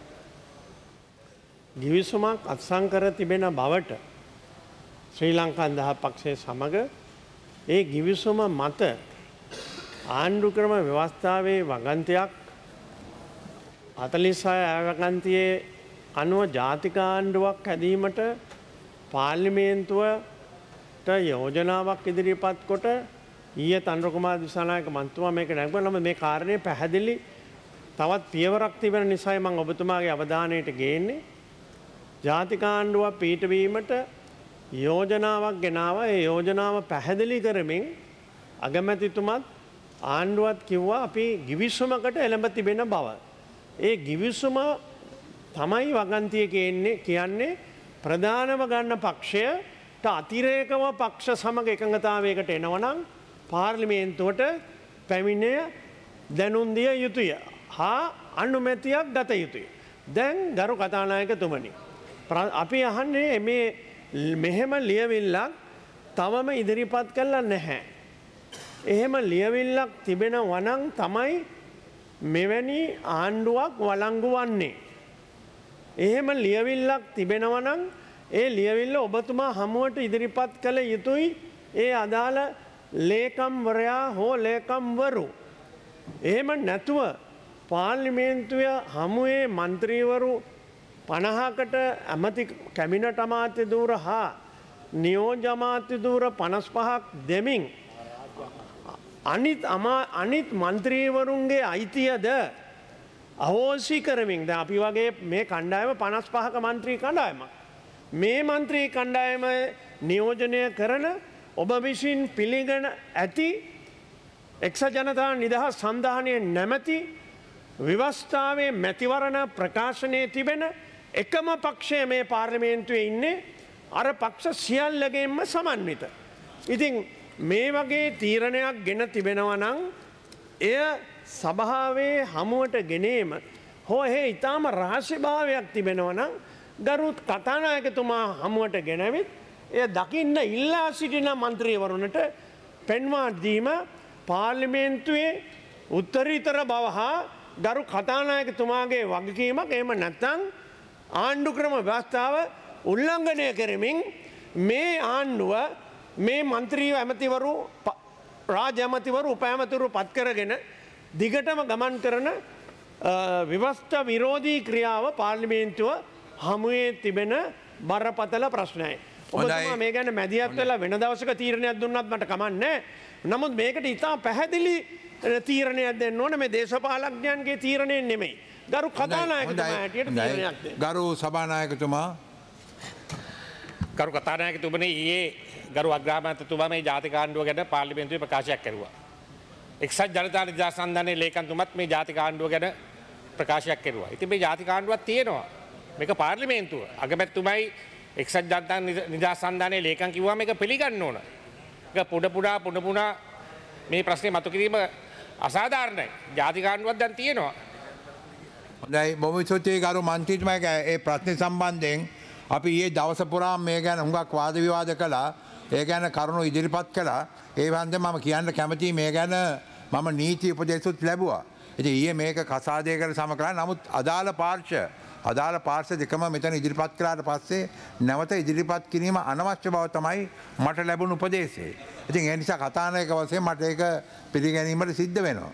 Speaker 19: ගිවිසුමක් අත්සන් කර තිබෙන බවට ශ්‍රී ලංකා දහ පක්ෂය සමග ඒ ගිවිසුම මත ආණ්ඩු ක්‍රම ව්‍යවස්ථාවේ වගන්තියක් හතළිස් හය වගන්තියේ අනුව ජාතික ආණ්ඩුවක් හැදීමට පාර්ලිමේන්තුවට යෝජනාවක් ඉදිරිපත් කොට ඊයේ තන්ත්‍රකුමාර දිසානායක මන්ත්‍රීතුමා මේක නැගුවා. නම් මේ කාරණේ පැහැදිලි තවත් පියවරක් තිබෙන නිසායි මම ඔබතුමාගේ අවධානයට ගේන්නේ. ජාතික ආණ්ඩුවක් පිහිටවීමට යෝජනාවක් ගෙනාවා. ඒ යෝජනාව පැහැදිලි කරමින් අගමැතිතුමත් ආණ්ඩුවත් කිව්වා අපි ගිවිසුමකට එළඹ තිබෙන බව. ඒ ගිවිසුම තමයි වගන්තිය කියන්නේ කියන්නේ ප්‍රධානම ගන්න පක්ෂයට අතිරේකව පක්ෂ සමග එකඟතාවයකට එනවනම් පාර්ලිමේන්තුවට පැමිණය දැනුම් දිය යුතුය හා අනුමැතියක් ගත යුතුය. දැන් ගරු කතානායකතුමනි අපි අහන්නේ මේ මෙහෙම ලියවිල්ලක් තවම ඉදිරිපත් කළා නැහැ. එහෙම ලියවිල්ලක් තිබෙන වනං තමයි මෙවැනි ආණ්ඩුවක් වළංගු වන්නේ. එහෙම ලියවිල්ලක් තිබෙනවනම් ඒ ලියවිල්ල ඔබතුමා හමුවට ඉදිරිපත් කළ යුතුයි ඒ අදාළ ලේකම්වරයා හෝ ලේකම්වරු. එහෙම නැතුව පාර්ලිමේන්තුව හමුවේ මන්ත්‍රීවරු පණහකට ඇමති කැමිනට අමාත්‍ය දූර හා නියෝජ්‍ය අමාත්‍ය දූර පනස් පහක් දෙමින් අනිත් අමා අනිත් මන්ත්‍රීවරුන්ගේ අයිතියද අහෝසි කරමින් ද අපි වගේ මේ කණ්ඩායම පනස් පහක මන්ත්‍රී කණ්ඩායමක්. මේ මන්ත්‍රී කණ්ඩායම නියෝජනය කරන ඔබ විසින් පිළිගන ඇති එක්සත් ජනතා නිදහස් සන්ධානයේ නැමැති ව්‍යවස්ථාවේ මැතිවරණ ප්‍රකාශනයේ තිබෙන එකම පක්ෂය මේ පාර්ලිමේන්තුවේ ඉන්නේ අර පක්ෂ සියල්ලගෙන්ම සමන්විත. ඉතින් මේ වගේ තීරණයක් ගෙන තිබෙනවා නම් එය සභාවේ හමුවට ගෙනීම හෝ එහෙ ඊටාම රහස්‍යභාවයක් තිබෙනවා නම් ගරු කතානායකතුමා හමුවට ගෙනවිත් එය දකින්න ඉල්ලා සිටින මන්ත්‍රීවරුන්ට පෙන්වා දීම පාර්ලිමේන්තුවේ උත්තරීතර බව හා ගරු කතානායකතුමාගේ වගකීමක්. එහෙම නැත්නම් ආණ්ඩුක්‍රම ව්‍යවස්ථාව උල්ලංඝනය කරමින් මේ ආණ්ඩුව මේ මන්ත්‍රීව ඇමතිවරු රාජ ඇමතිවරු උප ඇමතිවරු පත් කරගෙන දිගටම ගමන් කරන ව්‍යවස්ථා විරෝධී ක්‍රියාව පාර්ලිමේන්තුව හමුවේ තිබෙන බරපතල ප්‍රශ්නයයි. ඔබතුමා මේ ගැන මැදිහත් වෙලා වෙන දවසක තීරණයක් දුන්නත් මට කමක් නැහැ. නමුත් මේකට ඉතා පැහැදිලි තීරණයක් දෙන්න ඕන මේ දේශපාලඥයන්ගේ තීරණය නෙමෙයි. ගරු කතානායකතුමා හැටියට තීරණයක් දෙන්න.
Speaker 1: ගරු සභානායකතුමා
Speaker 3: ගරු කතානායකතුමනි ඊයේ ගරු අග්‍රාමාත්‍යතුමා මේ ජාතික ආණ්ඩුව ගැන පාර්ලිමේන්තුවේ ප්‍රකාශයක් කරුවා. එක්සත් ජනතා නිදහස් සන්ධානයේ ලේකම්තුමත් මේ ජාතික ආණ්ඩුව ගැන ප්‍රකාශයක් කරුවා. ඉතින් මේ ජාතික ආණ්ඩුවක් තියෙනවා. මේක පාර්ලිමේන්තුව. අගමැතිතුමයි එක්සත් ජනතා නිදහස් සන්ධානයේ ලේකම් කිව්වා මේක පිළිගන්න ඕන. ඒක පුඩ පුඩා පුඩ පුඩා මේ ප්‍රශ්නේ මතු කිරීම අසාධාරණයි. ජාතික ආණ්ඩුවක් දැන් තියෙනවා.
Speaker 1: හොඳයි බොහොම ස්තුතියි ගරු මන්ත්‍රීතුමා ඒ ප්‍රශ්නේ සම්බන්ධයෙන් අපි ඊයේ දවස පුරා මේ ගැන හුඟක් වාද විවාද කළා. ඒ ගැන කරුණු ඉදිරිපත් කළා. ඒ වන්ද මම කියන්න කැමතියි මේ ගැන මම නීති උපදේශුත් ලැබුවා. ඉතින් ඊයේ මේක කසාදයකට සම කළා. නමුත් අදාළ පාර්ශ්ව අදාළ පාර්ශ්ව දෙකම මෙතන ඉදිරිපත් කළාට පස්සේ නැවත ඉදිරිපත් කිරීම අනවශ්‍ය බව තමයි මට ලැබුණු උපදේශය. ඉතින් ඒ නිසා කතානායක වශයෙන් මට ඒක පිළිගැනීමට සිද්ධ වෙනවා.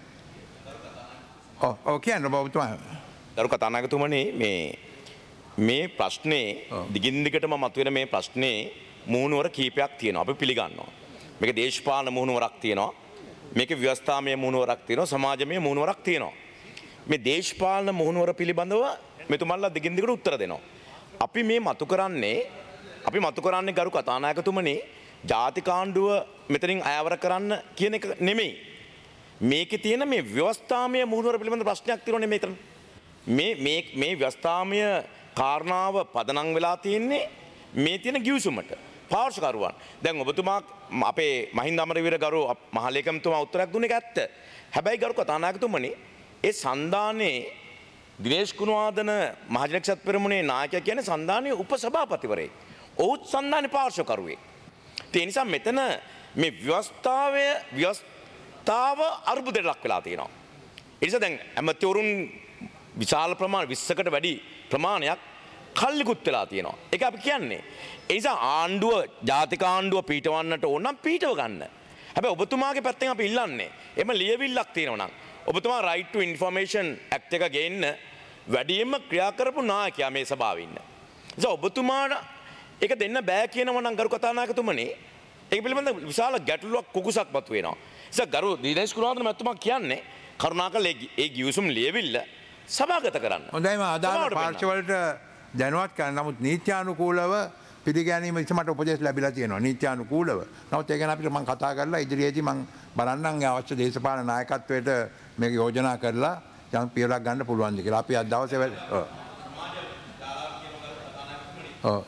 Speaker 1: ඔව් ඔව් කියන්න ඔබතුමා.
Speaker 14: දරු කතානායකතුමනි මේ මේ ප්‍රශ්නේ දිගින් දිගටම මතුවෙන මේ ප්‍රශ්නේ මුහුණුවර කීපයක් තියෙනවා. අපි පිළිගන්නවා. මේක දේශපාලන මුහුණුවරක් තියෙනවා. මේක ව්‍යවස්ථාමය මුහුණුවරක් තියෙනවා. සමාජමය මුහුණුවරක් තියෙනවා. මේ දේශපාලන මුහුණුවර පිළිබඳව මෙතුමන්ලා දිගින් දිගට උත්තර දෙනවා. අපි මේ මතු කරන්නේ අපි මතු කරන්නේ ගරු කතානායකතුමනි ජාතික ආණ්ඩුව මෙතනින් අයවර කරන්න කියන එක නෙමෙයි. මේකේ තියෙන මේ ව්‍යවස්ථාමය මුහුණුවර පිළිබඳ ප්‍රශ්නයක් තියෙනවනේ මෙතන. මේ මේ මේ ව්‍යවස්ථාමය කාරණාව පදනම් වෙලා තියෙන්නේ මේ තියෙන ගිවිසුමට පාර්ශවකරුවන්. දැන් ඔබතුමා අපේ මහින්ද අමරවීර ගරු මහලේකම්තුමා උත්තරයක් දුන්නේ ඒක ඇත්ත. හැබැයි ගරු කතානායකතුමනි ඒ සන්දානයේ දිනේෂ් ගුණවර්ධන මහජනක්ෂත් පෙරමුණේ නායකයා කියන්නේ සන්දානයේ උපසභාපතිවරයෙක්. ඔහුත් සන්දානයේ පාර්ශවකරුවෙක්. ඒ නිසා මෙතන මේ ව්‍යවස්ථාවේ ව්‍යවස්ථාව අර්බුදයට ලක් වෙලා තියෙනවා. ඒ නිසා දැන් ඇමතිවරුන් විශාල ප්‍රමාණ විස්සකට වැඩි ප්‍රමාණයක් කල්ලිකුත් වෙලා තියෙනවා. ඒක අපි කියන්නේ. ඒ නිසා ආණ්ඩුව ජාතික ආණ්ඩුව පීඨවන්නට ඕන නම් පීඨව ගන්න. හැබැයි ඔබතුමාගේ පැත්තෙන් අපි ඉල්ලන්නේ එම ලියවිල්ලක් තියෙනවා නම් ඔබතුමා right to information act එක ගේන්න වැඩියෙන්ම ක්‍රියා කරපු නායකයා මේ සභාවේ ඉන්න. ඒ නිසා ඔබතුමාට ඒක දෙන්න බෑ කියනවා නම් ගරු කතානායකතුමනි ඒක පිළිබඳ විශාල ගැටලුවක් කුකුසක් මත වෙනවා. ඒ නිසා ගරු දිනේෂ් ගුණවර්ධන මහත්මයා කියන්නේ කරුණාකරලා ඒ ගිවිසුම් ලියවිල්ල සභාගත කරන්න.
Speaker 1: හොඳයිම අදාළ පාර්ශ්වවලට දැනුවත් කරන්න. නමුත් නීත්‍යානුකූලව පිළිගැනීම ඉස්ස මට උපදෙස් ලැබිලා තියෙනවා නීත්‍යානුකූලව. නමුත් ඒ ගැන අපිට මම කතා කරලා ඉදිරියේදී මම බලන්නම් අවශ්‍ය දේශපාලන නායකත්වයට මේක යෝජනා කරලා යම් පියවරක් ගන්න පුළුවන්ද කියලා. අපි අද දවසේ ඔව් ඔව්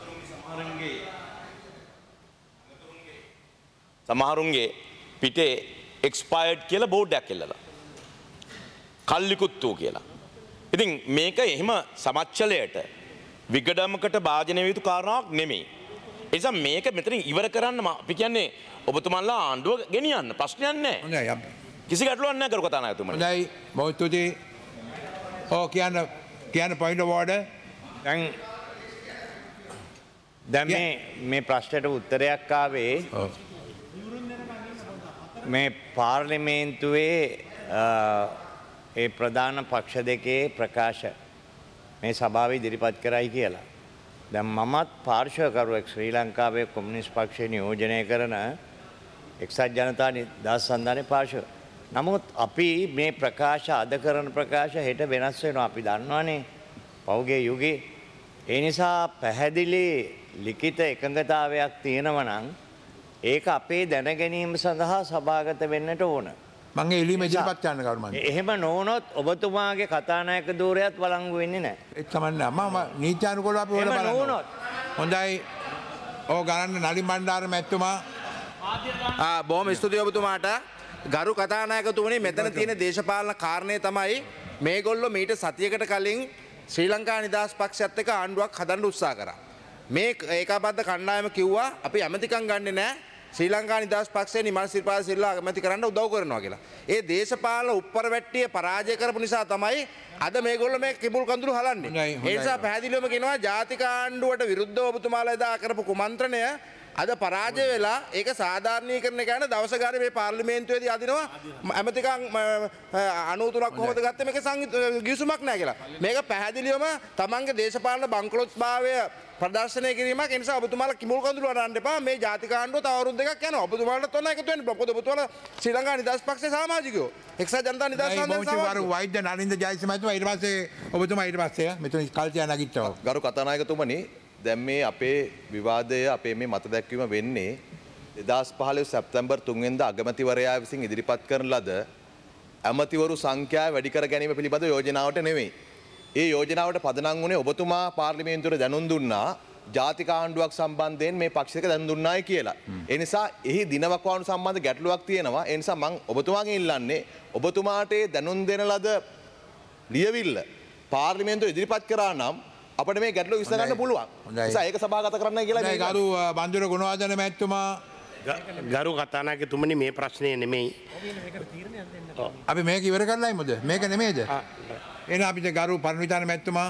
Speaker 14: සමහරුන්ගේ පිටේ එක්ස්පයර්ඩ් කියලා බෝඩ් එකක් එල්ලලා කල්ලිකුත්තු කියලා. ඉතින් මේක එහෙම සමච්චලයට විගඩමකට භාජනය විය යුතු කාරණාවක් නෙමෙයි. ඒ නිසා මේක මෙතනින් ඉවර කරන්න අපි කියන්නේ ඔබතුමන්ලා ආණ්ඩුව ගෙනියන්න ප්‍රශ්නයක් නැහැ.
Speaker 1: හොඳයි අපි
Speaker 14: කිසි ගැටලුවක් නැහැ කරු කතානායකතුමනි.
Speaker 1: හොඳයි බොහොම ස්තුතියි. ඔව් කියන්න කියන්න පොයින්ට් ඔෆ් ඕඩර්.
Speaker 20: දැන් දැන් මේ මේ ප්‍රශ්නයට උත්තරයක් ආවේ මේ පාර්ලිමේන්තුවේ ඒ ප්‍රධාන පක්ෂ දෙකේ ප්‍රකාශ මේ සභාවේ ඉදිරිපත් කරයි කියලා. දැන් මමත් පාර්ශවකරුවෙක් ශ්‍රී ලංකාවේ කොමියුනිස්ට් පක්ෂය නියෝජනය කරන එක්සත් ජනතා නිදහස් සන්ධානයේ පාර්ශව. නමුත් අපි මේ ප්‍රකාශ අද කරන ප්‍රකාශ හෙට වෙනස් වෙනවා අපි දන්නවනේ පෞගේ යුගයේ. ඒ නිසා පැහැදිලි ලිඛිත එකඟතාවයක් තියෙනවා නම් ඒක අපේ දැනගැනීම සඳහා සභාගත වෙන්නට ඕන.
Speaker 1: මම ඒ ඉල්ලීම ඉදිරිපත් කරන්න කරු මන්ත්‍රී.
Speaker 20: එහෙම නොවුනොත් ඔබතුමාගේ කතානායක ධූරයත් වළංගු වෙන්නේ නැහැ.
Speaker 1: ඒක තමයි මම නීත්‍යානුකූලව අපි වල බලනවා. හොඳයි. ඕ ගණන් නලින් බණ්ඩාර මැතිතුමා.
Speaker 21: ආ බොහොම ස්තුතියි ඔබතුමාට. ගරු කතානායකතුමනි මෙතන තියෙන දේශපාලන කාරණය තමයි මේගොල්ලෝ මීට සතියකට කලින් ශ්‍රී ලංකා නිදහස් පක්ෂයත් එක්ක ආණ්ඩුවක් හදන්න උත්සාහ කරා. මේ ඒකාබද්ධ කණ්ඩායම කිව්වා අපි ඇමතිකම් ගන්නෙ නැහැ. ශ්‍රී ලංකා නිදහස් පක්ෂය නිමල් සිරිපාල සිල්වා ඇමති කරන්න උදව් කරනවා කියලා. ඒ දේශපාලන උප්පරවැට්ටිය පරාජය කරපු නිසා තමයි අද මේගොල්ලෝ මේ කිඹුල් කඳුළු හලන්නේ. ඒ නිසා පැහැදිලිවම කියනවා ජාතික ආණ්ඩුවට විරුද්ධව ඔබතුමාලා එදා කරපු කුමන්ත්‍රණය අද පරාජය වෙලා ඒක සාධාරණීකරණය කරන දවස ගානේ මේ පාර්ලිමේන්තුවේදී අදිනවා ඇමතිකම් අනූතුනක් කොහොමද ගත්තේ මේක ගිවිසුමක් නැහැ කියලා. මේක පැහැදිලිවම තමන්ගේ දේශපාලන බංකොලොත්භාවය ප්‍රදර්ශනය කිරීමක්. ඒ නිසා ඔබතුමාලා කිමුල් කඳුළු අරන්න එපා. මේ ජාතික ආණ්ඩුව තව අවුරුදු දෙකක් යනවා. ඔබතුමාලට තොන එකතු වෙන්න. මොකද ඔබතුමාලා ශ්‍රී ලංකා නිදහස් පක්ෂයේ සමාජිකයෝ. එක්සත් ජනතා නිදහස් සමාජිකයෝ.
Speaker 1: වෛද්‍ය නලින්ද ජයසිංහ මහත්මයා ඊට පස්සේ ඔබතුමා ඊට පස්සේ මෙතන කල්තියා නැගිට්ටවා.
Speaker 15: ගරු කතානායකතුමනි දැන් මේ අපේ විවාදය අපේ මේ මත දැක්වීම වෙන්නේ දෙදහස් පහළොව සැප්තැම්බර් තුන් වෙනිදා අගමැතිවරයා විසින් ඉදිරිපත් කරන ලද ඇමතිවරු සංඛ්‍යාව වැඩි කර ගැනීම පිළිබඳ යෝජනාවට නෙවෙයි. ඒ යෝජනාවට පදනම් වුණේ ඔබතුමා පාර්ලිමේන්තුවට දැනුම් දුන්නා ජාතික ආණ්ඩුවක් සම්බන්ධයෙන් මේ පක්ෂයක දැනුම් දුන්නායි කියලා. ඒ නිසා එහි දිනවකවානු සම්බන්ධ ගැටලුවක් තියෙනවා. ඒ නිසා මම ඔබතුමාගෙන් ඉල්ලන්නේ ඔබතුමාට දැනුම් දෙන ලද ලියවිල්ල පාර්ලිමේන්තුවේ ඉදිරිපත් කරා නම් අපිට මේ ගැටලුව විසඳ ගන්න පුළුවන්. නිසා ඒක සභාගත කරන්නයි කියලා මේ
Speaker 1: ගරු බන්දුර ගුණවර්ධන මැතිතුමා
Speaker 2: ගරු කතානායකතුමනි මේ ප්‍රශ්නය නෙමෙයි.
Speaker 1: අපි මේක ඉවර කරලායිමද? මේක නෙමෙයිද? එහෙනම් අපිට ගරු පරණවිතාන මැතිතුමා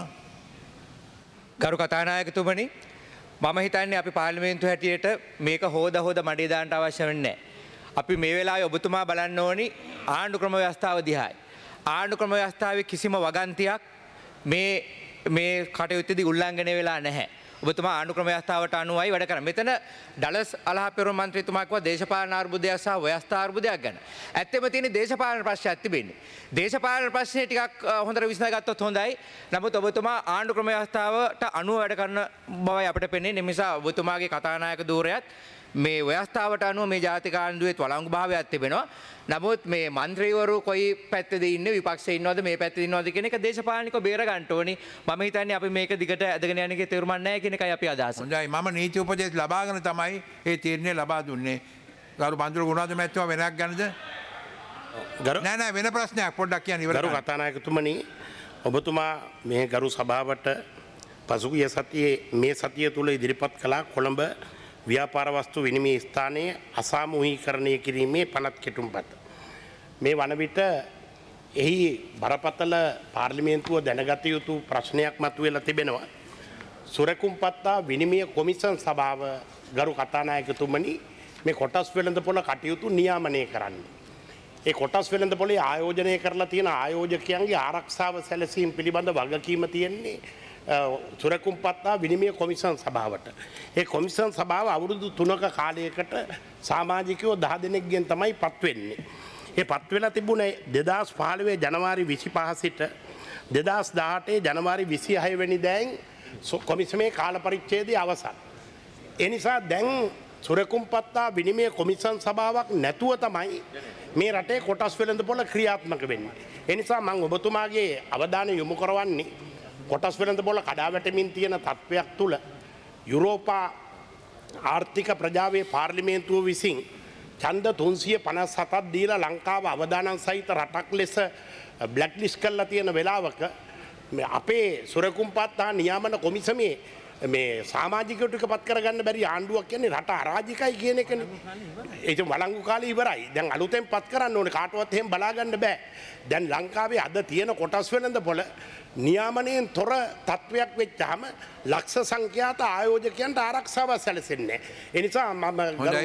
Speaker 9: ගරු කතානායකතුමනි මම හිතන්නේ අපි පාර්ලිමේන්තුව හැටියට මේක හොද හොද මඩේ දාන්න අවශ්‍ය වෙන්නේ නැහැ. අපි මේ වෙලාවේ ඔබතුමා බලන්න ඕනි ආණ්ඩු ක්‍රම ව්‍යවස්ථාව දිහායි. ආණ්ඩු ක්‍රම ව්‍යවස්ථාවේ කිසිම වගන්තියක් මේ මේ කටයුත්තේදී උල්ලංඝනය වෙලා නැහැ. ඔබතුමා ආණ්ඩු ක්‍රම ව්‍යවස්ථාවට අනුවයි වැඩ කරන්නේ. මෙතන ඩලස් අලහප්පෙරුම මන්ත්‍රීතුමා කිව්වා දේශපාලන අර්බුදයක් සහ ව්‍යවස්ථා අර්බුදයක් ගැන. ඇත්තම තියෙන දේශපාලන ප්‍රශ්නයක් තිබෙන්නේ. දේශපාලන ප්‍රශ්නේ ටිකක් හොඳට විසඳගත්තොත් හොඳයි. නමුත් ඔබතුමා ආණ්ඩු ක්‍රම ව්‍යවස්ථාවට අනුව වැඩ කරන බවයි අපිට පෙනෙන්නේ. ඒ නිසා ඔබතුමාගේ කතානායක ධූරයත් මේ ව්‍යවස්ථාවට අනුව මේ ජාතික ආණ්ඩුවේ වළංගු භාවයක් තිබෙනවා. නමුත් මේ මන්ත්‍රීවරු කොයි පැත්තේද ඉන්නේ විපක්ෂයේ ඉන්නවද මේ පැත්තේ ඉන්නවද කියන එක දේශපාලනිකව බේර ගන්න ඕනි. මම හිතන්නේ අපි මේක දිගට ඇදගෙන යන එකේ තේරුමක් නැහැ කියන එකයි අපි අදහස්.
Speaker 1: හොඳයි මම නීති උපදෙස් ලබාගෙන තමයි ඒ තීරණය ලබා දුන්නේ. ගරු බන්දුර ගුණවර්ධන මැතිතුමා වෙනක් ගන්නද? නෑ නෑ වෙන ප්‍රශ්නයක් පොඩ්ඩක් කියන්න ඉවර
Speaker 2: ගරු කතානායකතුමනි ඔබතුමා මේ ගරු සභාවට පසුගිය සතියේ මේ සතිය තුල ඉදිරිපත් කළා කොළඹ ව්‍යාපාර වස්තු විනිමය ස්ථානයේ අසාමූහිකරණය කිරීමේ පනත් කෙටුම්පත. මේ වන විට එහි බරපතල පාර්ලිමේන්තුව දැනගත යුතු ප්‍රශ්නයක් මතුවෙලා තිබෙනවා. සුරකුම්පත්තා විනිමය කොමිසම් සභාව ගරු කතානායකතුමනි මේ කොටස් වෙළඳපොළ කටයුතු නියාමනය කරන්න. ඒ කොටස් වෙළඳපොළේ ආයෝජනය කරලා තියෙන ආයෝජකයන්ගේ ආරක්ෂාව සැලසීම පිළිබඳ වගකීම තියෙන්නේ සුරකුම්පත්තා විනිමය කොමිසම් සභාවට. ඒ කොමිසම් සභාව අවුරුදු තුනක කාලයකට සමාජිකයෝ දහ දෙනෙක්ගෙන් තමයි පත් වෙන්නේ. ඒ පත් වෙලා තිබුණේ දෙදහස් පහළොව ජනවාරි විසිපහ සිට දෙදහස් දහඅට ජනවාරි විසිහය වෙනිදායින් කොමිසමේ කාල පරිච්ඡේදය අවසන්. ඒ නිසා දැන් සුරකුම්පත්තා විනිමය කොමිසම් සභාවක් නැතුව තමයි මේ රටේ කොටස් වෙළඳපොළ ක්‍රියාත්මක වෙන්නේ. ඒ නිසා මම ඔබතුමාගේ අවධානය යොමු කරවන්නේ කොටස් වෙළඳපොළ කඩා වැටෙමින් තියෙන තත්ත්වයක් තුළ යුරෝපා ආර්ථික ප්‍රජාවේ පාර්ලිමේන්තුව විසින් ඡන්ද තුන්සිය පනස් හතක් දීලා ලංකාව අවදානම් සහිත රටක් ලෙස බ්ලැක් ලිස්ට් කරලා තියෙන වෙලාවක අපේ සුරකුම්පත්තා නියාමන කොමිසමේ මේ සමාජිකයෝ ටික පත් කරගන්න බැරි ආණ්ඩුවක් කියන්නේ රට අරාජිකයි කියන එකනේ. ඒක වළංගු කාලේ ඉවරයි. දැන් අලුතෙන් පත් කරන්න ඕනේ. කාටවත් එහෙම බලා ගන්න බෑ. දැන් ලංකාවේ අද තියෙන කොටස් වෙළඳපොළ නියාමනයෙන් තොර තත්වයක් වෙච්චාම ලක්ෂ සංඛ්‍යාත ආයෝජකයන්ට ආරක්ෂාව සැලසෙන්නේ. ඒ නිසා මම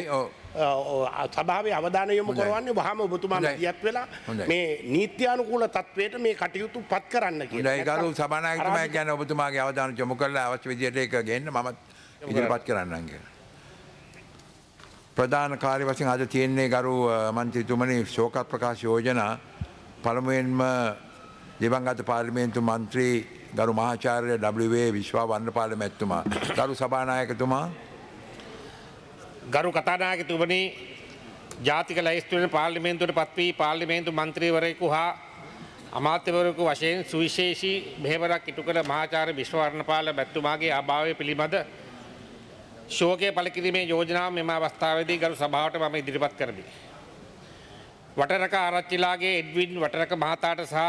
Speaker 2: සභාවේ අවධානය යොමු කරවන්නේ වහම ඔබතුමා මැදිහත් වෙලා මේ නීත්‍යානුකූල තත්වයට මේ කටයුතු පත් කරන්න කියලා.
Speaker 1: හොඳයි ගරු සභානායකතුමා කියන්නේ ඔබතුමාගේ අවධානය යොමු කරලා අවශ්‍ය විදියට ඒක ගෙන්න මම ඉදිරිපත් කරන්නම් කියලා. ප්‍රධාන කාර්ය වශයෙන් අද තියෙන්නේ ගරු මන්ත්‍රීතුමනි ශෝක ප්‍රකාශ යෝජනා පළමුවෙන්ම දිවංගත පාර්ලිමේන්තු මන්ත්‍රී ගරු මහාචාර්ය ඩබ්ලිව්.ඒ. විශ්වා වර්ණපාල මැතිතුමා ගරු සභානායකතුමා
Speaker 2: ගරු කතානායකතුමනි
Speaker 5: ජාතික ලැයිස්තුවෙන් පාර්ලිමේන්තුවට පත්වී පාර්ලිමේන්තු මන්ත්‍රීවරයෙකු හා අමාත්‍යවරයෙකු වශයෙන් සුවිශේෂී මෙහෙවරක් ඉටු කළ මහාචාර්ය විශ්වවර්ණපාල මැතිතුමාගේ අභාවය පිළිබඳ ශෝකය පළ කිරීමේ යෝජනාව මෙම අවස්ථාවේදී ගරු සභාවට මම ඉදිරිපත් කරමි. වටරක ආරච්චිලාගේ එඩ්වින් වටරක මහතාට සහ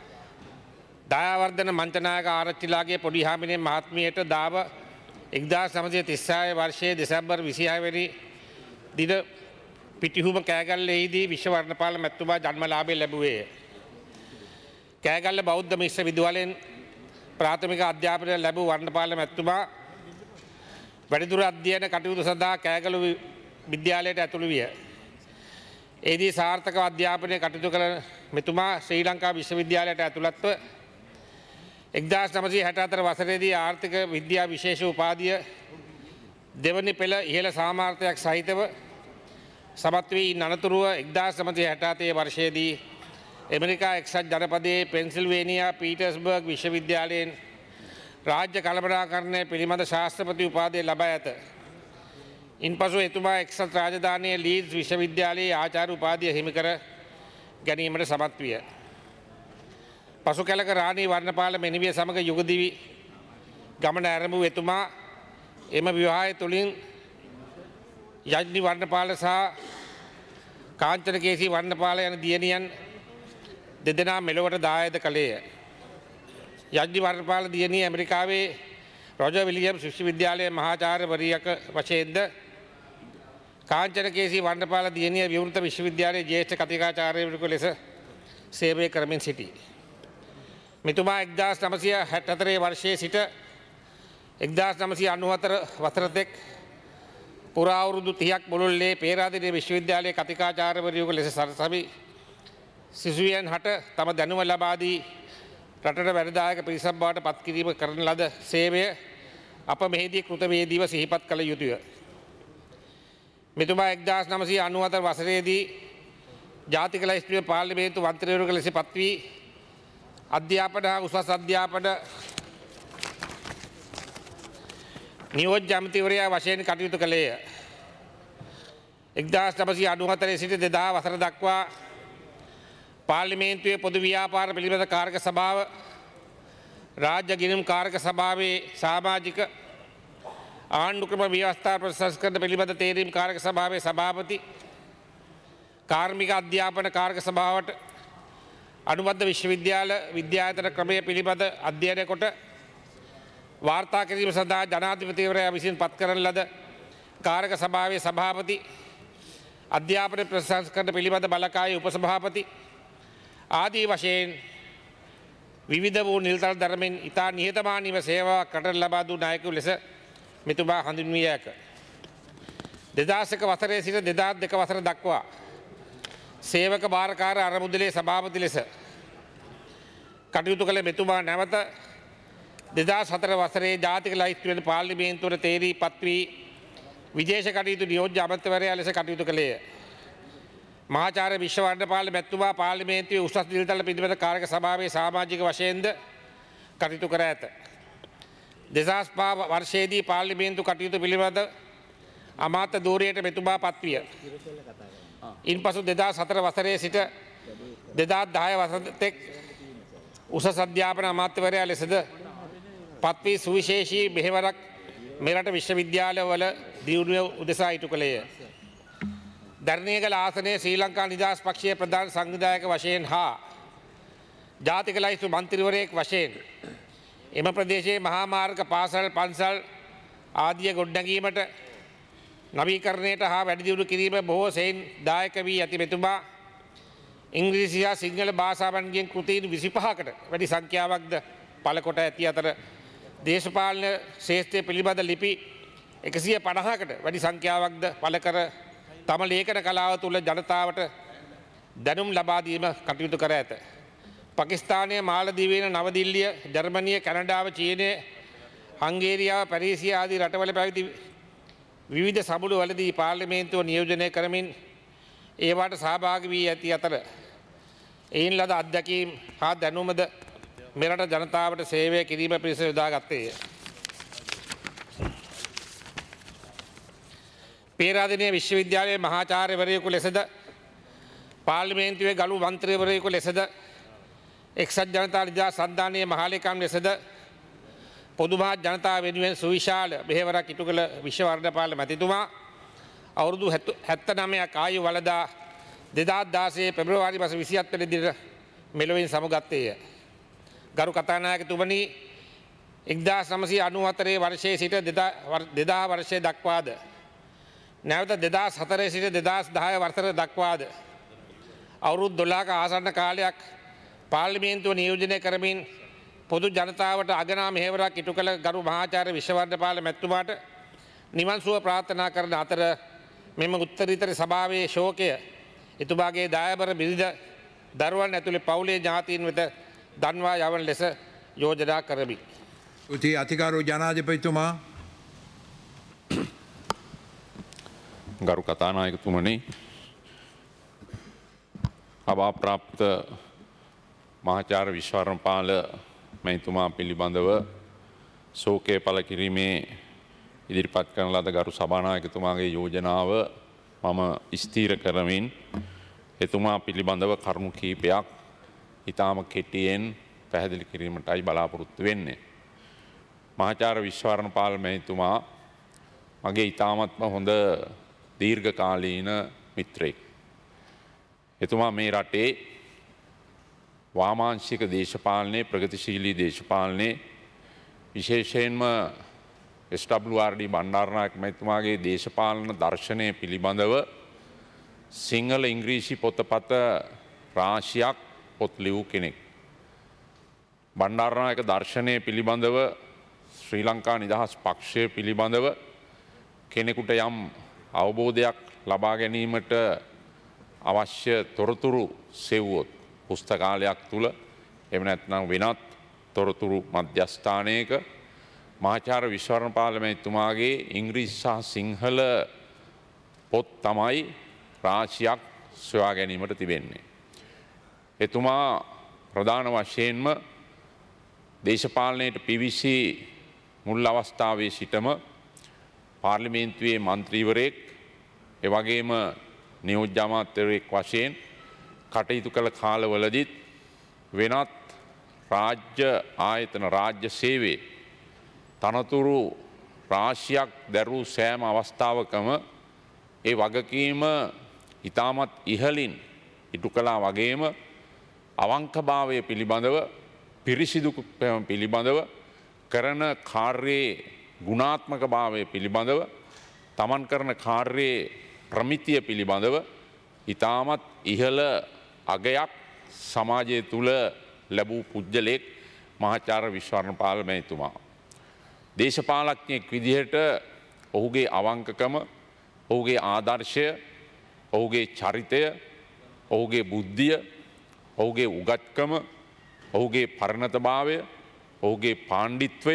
Speaker 5: දයාවර්ධන මංචනායක ආරච්චිලාගේ පොඩි හාමිනේ මහත්මියට දාව එක්දාස් නවසිය තිස් හය වර්ෂයේ දෙසැම්බර් විසිහය වෙනි දින පිටිහුම කෑගල්ලෙහිදී විශ්වවර්ණපාල මැතිතුමා ජන්මලාභය ලැබුවේය. කෑගල්ල බෞද්ධ මිශ්‍ර විදුහලෙන් ප්‍රාථමික අධ්‍යාපනය ලැබූ වර්ණපාල මැතිතුමා වැඩිදුර අධ්‍යයන කටයුතු සඳහා කෑගලු විද්‍යාලයට ඇතුළු විය. එහිදී සාර්ථකව අධ්‍යාපනය කටයුතු කළ මෙතුමා ශ්‍රී ලංකා විශ්වවිද්‍යාලයට ඇතුළත්ව එක්දාස් නවසිය හැට හතර වසරේදී ආර්ථික විද්‍යා විශේෂ උපාධිය දෙවනි පෙළ ඉහළ සාමාර්ථයක් සහිතව සමත් වී අනතුරුව එක්දාස් නවසිය හැට හතේ වර්ෂයේදී ඇමරිකා එක්සත් ජනපදයේ පෙන්සිල්වේනියා පීටර්ස්බර්ග් විශ්වවිද්‍යාලයෙන් රාජ්‍ය කළමනාකරණය පිළිබඳ ශාස්ත්‍රපති උපාධිය ලබා ඇත. ඉන්පසු එතුමා එක්සත් රාජධානයේ ලීඩ්ස් විශ්වවිද්‍යාලයේ ආචාර්ය උපාධිය හිමිකර ගැනීමට සමත් විය. පසු කැලක රාණී වර්ණපාල මෙනිවිය සමග යුගදිවි ගමන ඇරඹූ එතුමා එම විවාහය තුළින් යජ්නි වර්ණපාල සහ කාංචනකේසී වර්ණපාල යන දියණියන් දෙදෙනා මෙලොවට දායාද කළේය. යජ්නි වර්ණපාල දියණිය ඇමරිකාවේ රොජර් විලියම්ස් විශ්වවිද්‍යාලයේ මහාචාර්යවරියක වශයෙන්ද කාංචනකේසී වර්ණපාල දියණිය විවෘත විශ්වවිද්‍යාලයේ ජ්‍යෙෂ්ඨ කතිකාචාර්යවරයෙකු ලෙස සේවය කරමින් සිටී. මෙතුමා එක්දාස් නවසිය හැට හතරේ වර්ෂයේ සිට එක්දාස් නවසිය අනූ හතර වසර තෙක් පුරා අවුරුදු තිහක් මුළුල්ලේ පේරාදෙණිය විශ්වවිද්‍යාලයේ කතිකාචාර්යවරයෙකු ලෙස සරසවි සිසුවියන් හට තම දැනුම ලබා දී රටට වැඩදායක පිරිසක් බවට පත් කිරීම කරන ලද සේවය අප මෙහිදී කෘතවේදීව සිහිපත් කළ යුතුය. මෙතුමා එක්දාස් නවසිය අනූ හතර වසරේදී ජාතික ලැයිස්තුවේ පාර්ලිමේන්තු මන්ත්‍රීවරයෙකු ලෙස පත් වී අධ්‍යාපන හා උසස් අධ්‍යාපන නියෝජ්‍ය ඇමතිවරයා වශයෙන් කටයුතු කළේය. එක්දාස් නවසිය අනූ හතරේ සිට දෙදා වසර දක්වා පාර්ලිමේන්තුවේ පොදු ව්‍යාපාර පිළිබඳ කාරක සභාව රාජ්‍ය ගිණුම් කාරක සභාවේ සමාජික ආණ්ඩුක්‍රම ව්‍යවස්ථා ප්‍රසංස්කරණ පිළිබඳ තේරීම් කාරක සභාවේ සභාපති කාර්මික අධ්‍යාපන කාරක සභාවට අනුබද්ධ විශ්වවිද්‍යාල විද්‍යායතන ක්‍රමය පිළිබඳ අධ්‍යයනය කොට වාර්තා කිරීම සඳහා ජනාධිපතිවරයා විසින් පත් කරන ලද කාරක සභාවේ සභාපති අධ්‍යාපන ප්‍රසංස්කරණ පිළිබඳ බලකායේ උපසභාපති ආදී වශයෙන් විවිධ වූ නිල්තල් ධර්මෙන් ඉතා නිහතමානීව සේවාවක් රටට ලබා දුන් නායකයෙකු ලෙස මෙතුමා හඳුන්විය හැක. දෙදාස් එක වසරේ සිට දෙදාස් දෙක වසර දක්වා සේවක භාරකාර අරමුදලේ සභාපති ලෙස කටයුතු කළ මෙතුමා නැවත දෙදාස් හතර වසරේ ජාතික ලැයිස්තුවෙන් පාර්ලිමේන්තුවට තේරී පත් වී විදේශ කටයුතු නියෝජ්‍ය අමාත්‍යවරයා ලෙස කටයුතු කළේය. මහාචාර්ය විශ්වවර්ණපාල මැතිතුමා පාර්ලිමේන්තුවේ උසස් නිලතල පිළිබඳ කාරක සභාවේ සමාජික වශයෙන්ද කටයුතු කර ඇත. දෙදහස් පහ වර්ෂයේදී පාර්ලිමේන්තු කටයුතු පිළිබඳ අමාත්‍ය ධූරයට මෙතුමා පත්විය. ඉන්පසු දෙදාස් හතර වසරේ සිට දෙදාස් දහය වසර තෙක් උසස් අධ්‍යාපන අමාත්‍යවරයා ලෙසද පත්වී සුවිශේෂී මෙහෙවරක් මෙරට විශ්වවිද්‍යාලවල දියුණුව උදෙසා ඉටු කළේය. ධර්ණීයගල ආසනයේ ශ්‍රී ලංකා නිදහස් පක්ෂයේ ප්‍රධාන සංවිධායක වශයෙන් හා ජාතික ලැයිස්තු මන්ත්‍රීවරයෙක් වශයෙන් එම ප්‍රදේශයේ මහා මාර්ග පාසල් පන්සල් ආදිය ගොඩනැගීමට නවීකරණයට හා වැඩිදියුණු කිරීම බොහෝ සෙයින් දායක වී ඇති මෙතුමා ඉංග්‍රීසි හා සිංහල භාෂාවන්ගෙන් කෘතීන් විසිපහකට වැඩි සංඛ්‍යාවක්ද පළ කොට ඇති අතර දේශපාලන ශේෂ්ත්‍රය පිළිබඳ ලිපි එකසිය පනහකට වැඩි සංඛ්‍යාවක්ද පළ කර තම ලේඛන කලාව තුළ ජනතාවට දැනුම් ලබා දීම කටයුතු කර ඇත. පාකිස්තානය, මාලදීවයින, නවදිල්ලිය, ජර්මනිය, කැනඩාව, චීනය, හංගේරියාව, පැරිසිය ආදී රටවල පැවති විවිධ සමුළුවලදී පාර්ලිමේන්තුව නියෝජනය කරමින් ඒවාට සහභාගී වී ඇති අතර එයින් ලද අත්දැකීම් හා දැනුමද මෙරට ජනතාවට සේවය කිරීම පිණිස යොදා ගත්තේය. පේරාදෙණිය විශ්වවිද්‍යාලයේ මහාචාර්යවරයෙකු ලෙසද පාර්ලිමේන්තුවේ ගරු මන්ත්‍රීවරයෙකු ලෙසද එක්සත් ජනතා නිදහස් සන්ධානයේ මහලේකම් ලෙසද පොදු මහත් ජනතාව වෙනුවෙන් සුවිශාල මෙහෙවරක් ඉටු කළ විශ්වවර්ධනපාල මැතිතුමා අවුරුදු හැත්තනවයක් ආයු වලදා දෙදහස් දාසයේ පෙබ්‍රවාරි මාස විසිහත් වෙනි දින මෙලොවින් සමුගත්තේය. ගරු කතානායකතුමනි, එක්දාස් නවසිය අනූහතරේ වර්ෂයේ සිට දෙදා වර්ෂය දක්වාද නැවත දෙදහස් හතරේ සිට දෙදහස් දහය වසර දක්වාද අවුරුදු දොළහක ආසන්න කාලයක් පාර්ලිමේන්තුව නියෝජනය කරමින් පොදු ජනතාවට අගනා මෙහෙවරක් ඉටු කළ ගරු මහාචාර්ය විශ්වවර්ධනපාල මැතිතුමාට නිවන් සුව ප්‍රාර්ථනා කරන අතර මෙම උත්තරීතර සභාවේ ශෝකය එතුමාගේ දායබර බිරිඳ දරුවන් ඇතුළේ පවුලේ ඥාතීන් වෙත දන්වා යවන ලෙස යෝජනා කරමි.
Speaker 1: උති අතිකාරෝ ජනාධිපතිතුමා.
Speaker 6: ගරු කතානායකතුමනි, අභාප්‍රාප්ත මහාචාර්ය විශ්වවර්ධනපාල මැතිතුමා පිළිබඳව ශෝකය පළ කිරීමේ ඉදිරිපත් කරන ලද ගරු සභානායකතුමාගේ යෝජනාව මම ස්ථීර කරමින් එතුමා පිළිබඳව කරුණු කීපයක් ඉතාම කෙටියෙන් පැහැදිලි කිරීමටයි බලාපොරොත්තු වෙන්නේ. මහාචාර්ය විශ්වවර්ධනපාල මැතිතුමා මගේ ඉතාමත්ම හොඳ දීර්ඝකාලීන මිත්‍රයෙක්. එතුමා මේ රටේ වාමාංශික දේශපාලනයේ ප්‍රගතිශීලී දේශපාලනයේ විශේෂයෙන්ම S W R D Bandaranaike මැතිතුමාගේ දේශපාලන දර්ශනය පිළිබඳව සිංහල ඉංග්‍රීසි පොතපත රාශියක් පොත් ලියූ කෙනෙක්. බණ්ඩාරනායක දර්ශනය පිළිබඳව ශ්‍රී ලංකා නිදහස් පක්ෂය පිළිබඳව කෙනෙකුට යම් අවබෝධයක් ලබා ගැනීමට අවශ්‍ය තොරතුරු සෙව්වොත් පුස්තකාලයක් තුළ එම නැත්නම් වෙනත් තොරතුරු මධ්‍යස්ථානයක මහාචාර්ය විශ්වවර්ධනපාල මැතිතුමාගේ ඉංග්‍රීසි සහ සිංහල පොත් තමයි රාශියක් සොයා ගැනීමට තිබෙන්නේ. එතුමා ප්‍රධාන වශයෙන්ම දේශපාලනයට පිවිසි මුල් අවස්ථාවේ සිටම පාර්ලිමේන්තුවේ මන්ත්‍රීවරයෙක් එවැගේම නියෝජ්‍ය අමාත්‍යවරයෙක් වශයෙන් කටයුතු කළ කාලවලදීත් වෙනත් රාජ්‍ය ආයතන රාජ්‍ය සේවයේ තනතුරු රාශියක් දැරූ සෑම අවස්ථාවකම ඒ වගකීම ඉතාමත් ඉහලින් ඉටු කළා වගේම අවංකභාවය පිළිබඳව පිරිසිදු පිළිබඳව කරන කාර්යයේ ගුණාත්මක භාවය පිළිබඳව තමන් කරන කාර්යයේ ප්‍රමිතිය පිළිබඳව ඉතාමත් ඉහළ අගයක් සමාජය තුළ ලැබූ පුද්ගලයෙක් මහාචාර්ය විශ්වවර්ධනපාල මැතිතුමා. දේශපාලඥයෙක් විදිහට ඔහුගේ අවංකකම, ඔහුගේ ආදර්ශය, ඔහුගේ චරිතය, ඔහුගේ බුද්ධිය, ඔහුගේ උගත්කම, ඔහුගේ පරිණතභාවය, ඔහුගේ පාණ්ඩිත්වය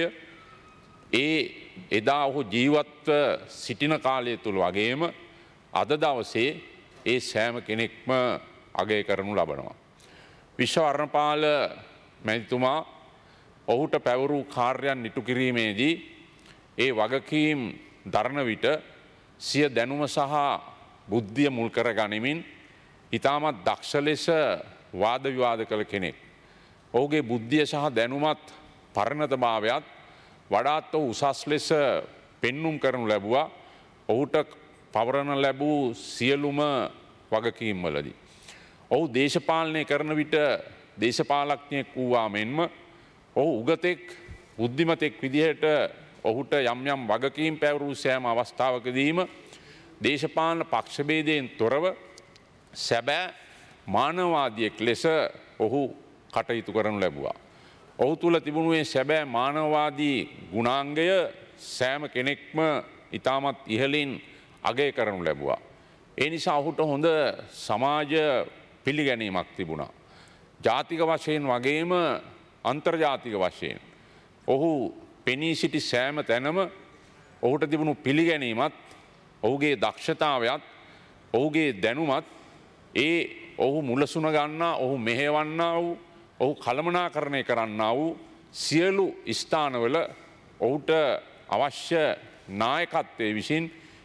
Speaker 6: ඒ එදා ඔහු ජීවත්ව සිටින කාලය තුළ වගේම අද දවසේ ඒ සෑම කෙනෙක්ම අගය කරනු ලබනවා. විශ්වවර්ධනපාල මැතිතුමා ඔහුට පැවරූ කාර්යයන් ඉටු කිරීමේදී ඒ වගකීම් දරන විට සිය දැනුම සහ බුද්ධිය මුල් කර ගනිමින් ඉතාමත් දක්ෂ ලෙස වාද විවාද කළ කෙනෙක්. ඔහුගේ බුද්ධිය සහ දැනුමත් පරිණතභාවයත් වඩාත් ඔහු උසස් ලෙස පෙන්නුම් කරනු ලැබුවා ඔහුට පවරන ලැබූ සියලුම වගකීම් වලදී. ඔහු දේශපාලනය කරන විට දේශපාලඥයෙක් වූවා මෙන්ම ඔහු උගතෙක් බුද්ධිමතෙක් විදිහට ඔහුට යම් යම් වගකීම් පැවරූ සෑම අවස්ථාවකදීම දේශපාලන පක්ෂභේදයෙන් තොරව සැබෑ මානවවාදියෙක් ලෙස ඔහු කටයුතු කරනු ලැබුවා. ඔහු තුළ තිබුණුවේ සැබෑ මානවවාදී ගුණාංගය සෑම කෙනෙක්ම ඉතාමත් ඉහලින් අගය කරනු ලැබුවා. ඒ නිසා ඔහුට හොඳ සමාජ පිළිගැනීමක් තිබුණා. ජාතික වශයෙන් වගේම අන්තර්ජාතික වශයෙන්. ඔහු පෙනී සිටි සෑම තැනම ඔහුට තිබුණු පිළිගැනීමත් ඔහුගේ දක්ෂතාවයත් ඔහුගේ දැනුමත් ඒ ඔහු මුලසුන ගන්නා ඔහු මෙහෙවන්නා වූ ඔහු කළමනාකරණය කරන්නා වූ සියලු ස්ථානවල ඔහුට අවශ්‍ය නායකත්වය විසින්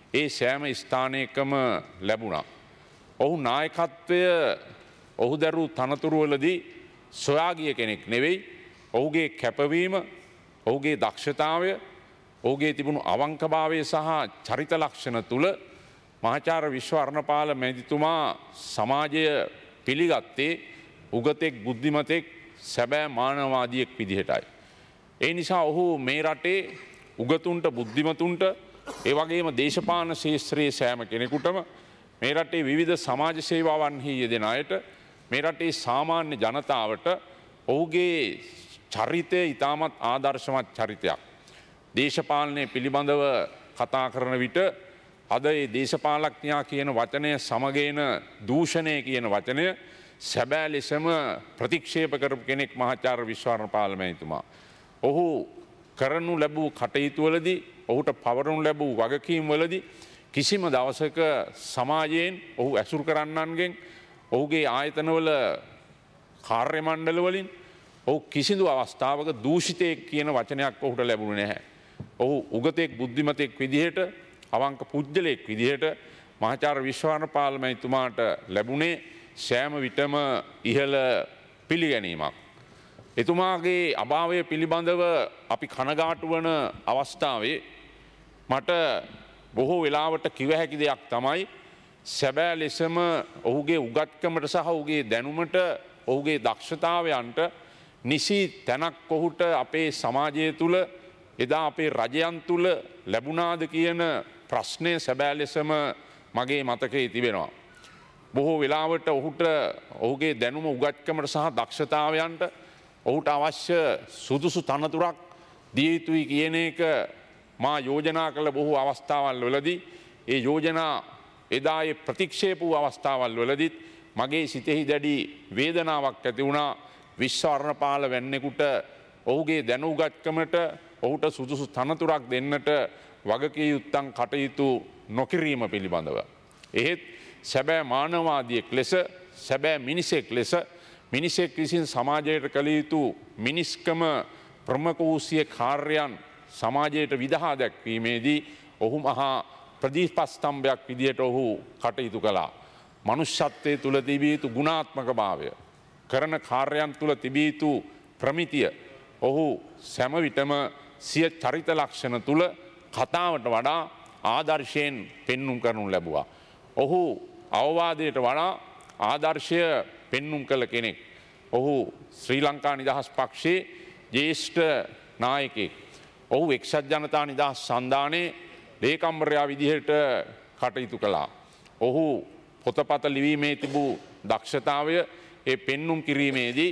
Speaker 6: ඒ සෑම ස්ථානයකම ලැබුණා. ඔහු නායකත්වය ඔහු දැරූ තනතුරුවලදී සොයාගිය කෙනෙක් නෙවෙයි. ඔහුගේ කැපවීම, ඔහුගේ දක්ෂතාවය, ඔහුගේ තිබුණු අවංකභාවය සහ චරිත ලක්ෂණ තුළ මහාචාර්ය විශ්වර්ණපාල මැතිතුමා සමාජය පිළිගත්තේ උගතෙක් බුද්ධිමතෙක් සැබෑ මානවවාදියෙක් විදිහටයි. ඒ නිසා ඔහු මේ රටේ උගතුන්ට බුද්ධිමතුන්ට ඒ වගේම දේශපාලන ශේත්‍රයේ සෑම කෙනෙකුටම මේ රටේ විවිධ සමාජ සේවාවන්හි යෙදෙන අයට මේ රටේ සාමාන්‍ය ජනතාවට ඔහුගේ චරිතය ඉතාමත් ආදර්ශමත් චරිතයක්. දේශපාලනය පිළිබඳව කතා කරන විට අද ඒ දේශපාලඥයා කියන වචනය සමගේන දූෂණය කියන වචනය සැබෑ ලෙසම ප්‍රතික්ෂේප කරපු කෙනෙක් මහාචාර්ය විශ්වර්ණපාල මැතිතුමා. ඔහු කරනු ලැබූ කටයුතුවලදී ඔහුට පවරනු ලැබූ වගකීම් වලදී කිසිම දවසක සමාජයෙන් ඔහු ඇසුරු කරන්නන්ගෙන් ඔහුගේ ආයතනවල කාර්ය මණ්ඩල වලින් ඔහු කිසිදු අවස්ථාවක දූෂිතයෙක් කියන වචනයක් ඔහුට ලැබුණේ නැහැ. ඔහු උගතෙක් බුද්ධිමතෙක් විදිහට අවංක පුජ්‍යලෙක් විදිහට මහාචාර්ය විශ්වර්ණපාල මැතිතුමාට ලැබුණේ සෑම විටම ඉහළ පිළිගැනීමක්. එතුමාගේ අභාවය පිළිබඳව අපි කනගාටු වන අවස්ථාවේ මට බොහෝ වෙලාවට කිව හැකි දෙයක් තමයි සැබෑ ලෙසම ඔහුගේ උගත්කමට සහ ඔහුගේ දැනුමට ඔහුගේ දක්ෂතාවයන්ට නිසි තැනක් ඔහුට අපේ සමාජය තුළ එදා අපේ රජයන් තුළ ලැබුණාද කියන ප්‍රශ්නය සැබෑ ලෙසම මගේ මතකයේ තිබෙනවා. බොහෝ වෙලාවට ඔහුට ඔහුගේ දැනුම උගත්කමට සහ දක්ෂතාවයන්ට ඔහුට අවශ්‍ය සුදුසු තනතුරක් දිය යුතුයි කියන එක මා යෝජනා කළ බොහෝ අවස්ථාවල් වලදී ඒ යෝජනා එදා ඒ ප්‍රතික්ෂේප වූ අවස්ථාවල් වලදීත් මගේ සිතෙහි දැඩි වේදනාවක් ඇති වුණා. විශ්වර්ණපාල වැන්නෙකුට ඔහුගේ දැනුගත්කමට ඔහුට සුදුසු තනතුරක් දෙන්නට වගකිය යුත්තන් කටයුතු නොකිරීම පිළිබඳව. එහෙත් සැබෑ මානවාදියෙක් ලෙස සැබෑ මිනිසෙක් ලෙස මිනිසෙක් විසින් සමාජයට කළ යුතු මිනිස්කම ප්‍රමුඛ වූ සිය කාර්යයන් සමාජයට විදහා දැක්වීමේදී ඔහු මහා ප්‍රතිපස්තම්භයක් විදියට ඔහු කටයුතු කළා. මනුෂ්‍යත්වයේ තුල තිබිය යුතු ගුණාත්මක භාවය, කරන කාර්යයන් තුල තිබිය යුතු ප්‍රමිතිය ඔහු සෑම විටම සිය චරිත ලක්ෂණ තුල කතාවට වඩා ආදර්ශයෙන් පෙන්눔 කරනු ලැබුවා. ඔහු අවවාදයට වඩා ආදර්ශය පෙන්눔 කළ කෙනෙක්. ඔහු ශ්‍රී ලංකා නිදහස් පක්ෂයේ ජ්‍යෙෂ්ඨ නායකයෙක්. ඔහු එක්සත් ජනතා නිදහස් සන්ධානයේ ලේකම්වරයා විදිහට කටයුතු කළා. ඔහු පොතපත ලිවීමේ තිබූ දක්ෂතාවය ඒ පෙන්눔 කිරීමේදී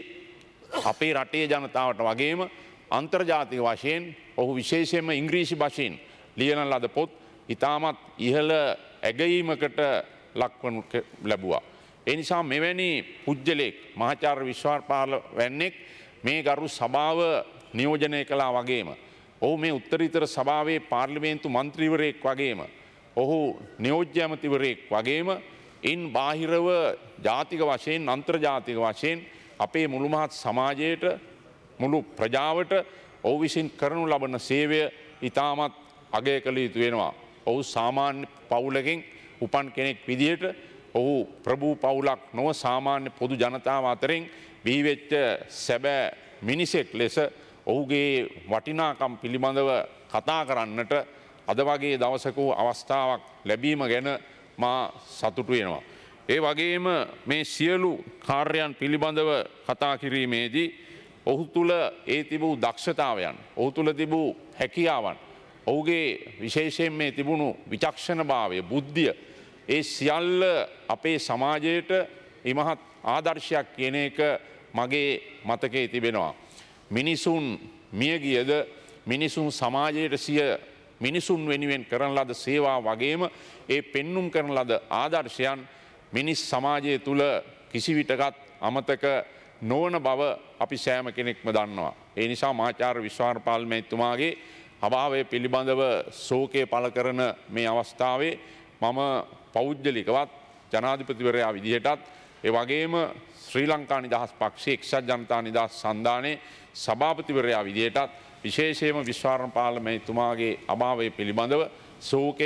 Speaker 6: අපේ රටේ ජනතාවට වගේම අන්තර්ජාතික වශයෙන් ඔහු විශේෂයෙන්ම ඉංග්‍රීසි භාෂයෙන් ලියන ලද පොත් ඉතාමත් ඉහළ ඇගයීමකට ලක්වනු ලැබුවා. ඒ නිසා මෙවැනි පුජ්‍යලෙක් මහාචාර්ය විශ්වර්ණපාල වැන්නෙක් මේ ගරු සභාව නියෝජනය කළා වගේම ඔහු මේ උත්තරීතර සභාවේ පාර්ලිමේන්තු මන්ත්‍රීවරයෙක් වගේම ඔහු නියෝජ්‍ය ඇමතිවරයෙක් වගේම ඉන් බාහිරව ජාතික වශයෙන් අන්තර්ජාතික වශයෙන් අපේ මුළු මහත් සමාජයට මුළු ප්‍රජාවට ඔහු විසින් කරනු ලබන සේවය ඉතාමත් අගය කළ යුතු වෙනවා. ඔහු සාමාන්‍ය පවුලකින් උපන් කෙනෙක් විදිහට ඔහු ප්‍රභූ පවුලක් නොව සාමාන්‍ය පොදු ජනතාව අතරින් බිහිවෙච්ච සැබෑ මිනිසෙක් ලෙස ඔහුගේ වටිනාකම් පිළිබඳව කතා කරන්නට අද වගේ දවසක අවස්ථාවක් ලැබීම ගැන මා සතුටු වෙනවා. ඒ වගේම මේ සියලු කාර්යයන් පිළිබඳව කතා කිරීමේදී ඔහු තුළ ඒ තිබූ දක්ෂතාවයන්, ඔහු තුළ තිබූ හැකියාවන්, ඔහුගේ විශේෂයෙන් මේ තිබුණු විචක්ෂණභාවය, බුද්ධිය, ඒ සියල්ල අපේ සමාජයට ඉමහත් ආදර්ශයක් කියන එක මගේ මතකයේ තිබෙනවා. මිනිසුන් මිය ගියද මිනිසුන් සමාජයට සිය මිනිසුන් වෙනුවෙන් කරන ලද සේවා වගේම ඒ පෙන්눔 කරන ලද ආදර්ශයන් මිනිස් සමාජය තුළ කිසිවිටකත් අමතක නොවන බව අපි සෑම කෙනෙක්ම දන්නවා. ඒ නිසා මහාචාර්ය විශ්වර්ණපාල මැතිතුමාගේ අභාවය පිළිබඳව ශෝකය පළ කරන මේ අවස්ථාවේ මම පෞද්ගලිකවත් ජනාධිපතිවරයා විදිහටත් ඒ වගේම ශ්‍රී ලංකා නිදහස් පක්ෂයේ එක්සත් ජනතා නිදහස් සන්ධානයේ සභාපතිවරයා විදිහටත් විශේෂයෙන්ම විශ්වර්ණපාල මැතිතුමාගේ අභාවය පිළිබඳව ශෝකය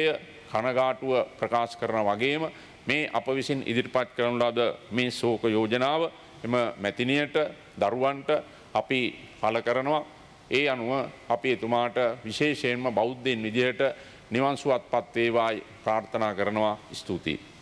Speaker 6: කනගාටුව ප්‍රකාශ කරන වගේම මේ අප විසින් ඉදිරිපත් කරන ලද මේ ශෝක යෝජනාව එම මැතිනියට දරුවන්ට අපි පළ කරනවා. ඒ අනුව අපි එතුමාට විශේෂයෙන්ම බෞද්ධයන් විදිහට නිවන් සුවත්පත් වේවායි ප්‍රාර්ථනා කරනවා. ස්තුතියි.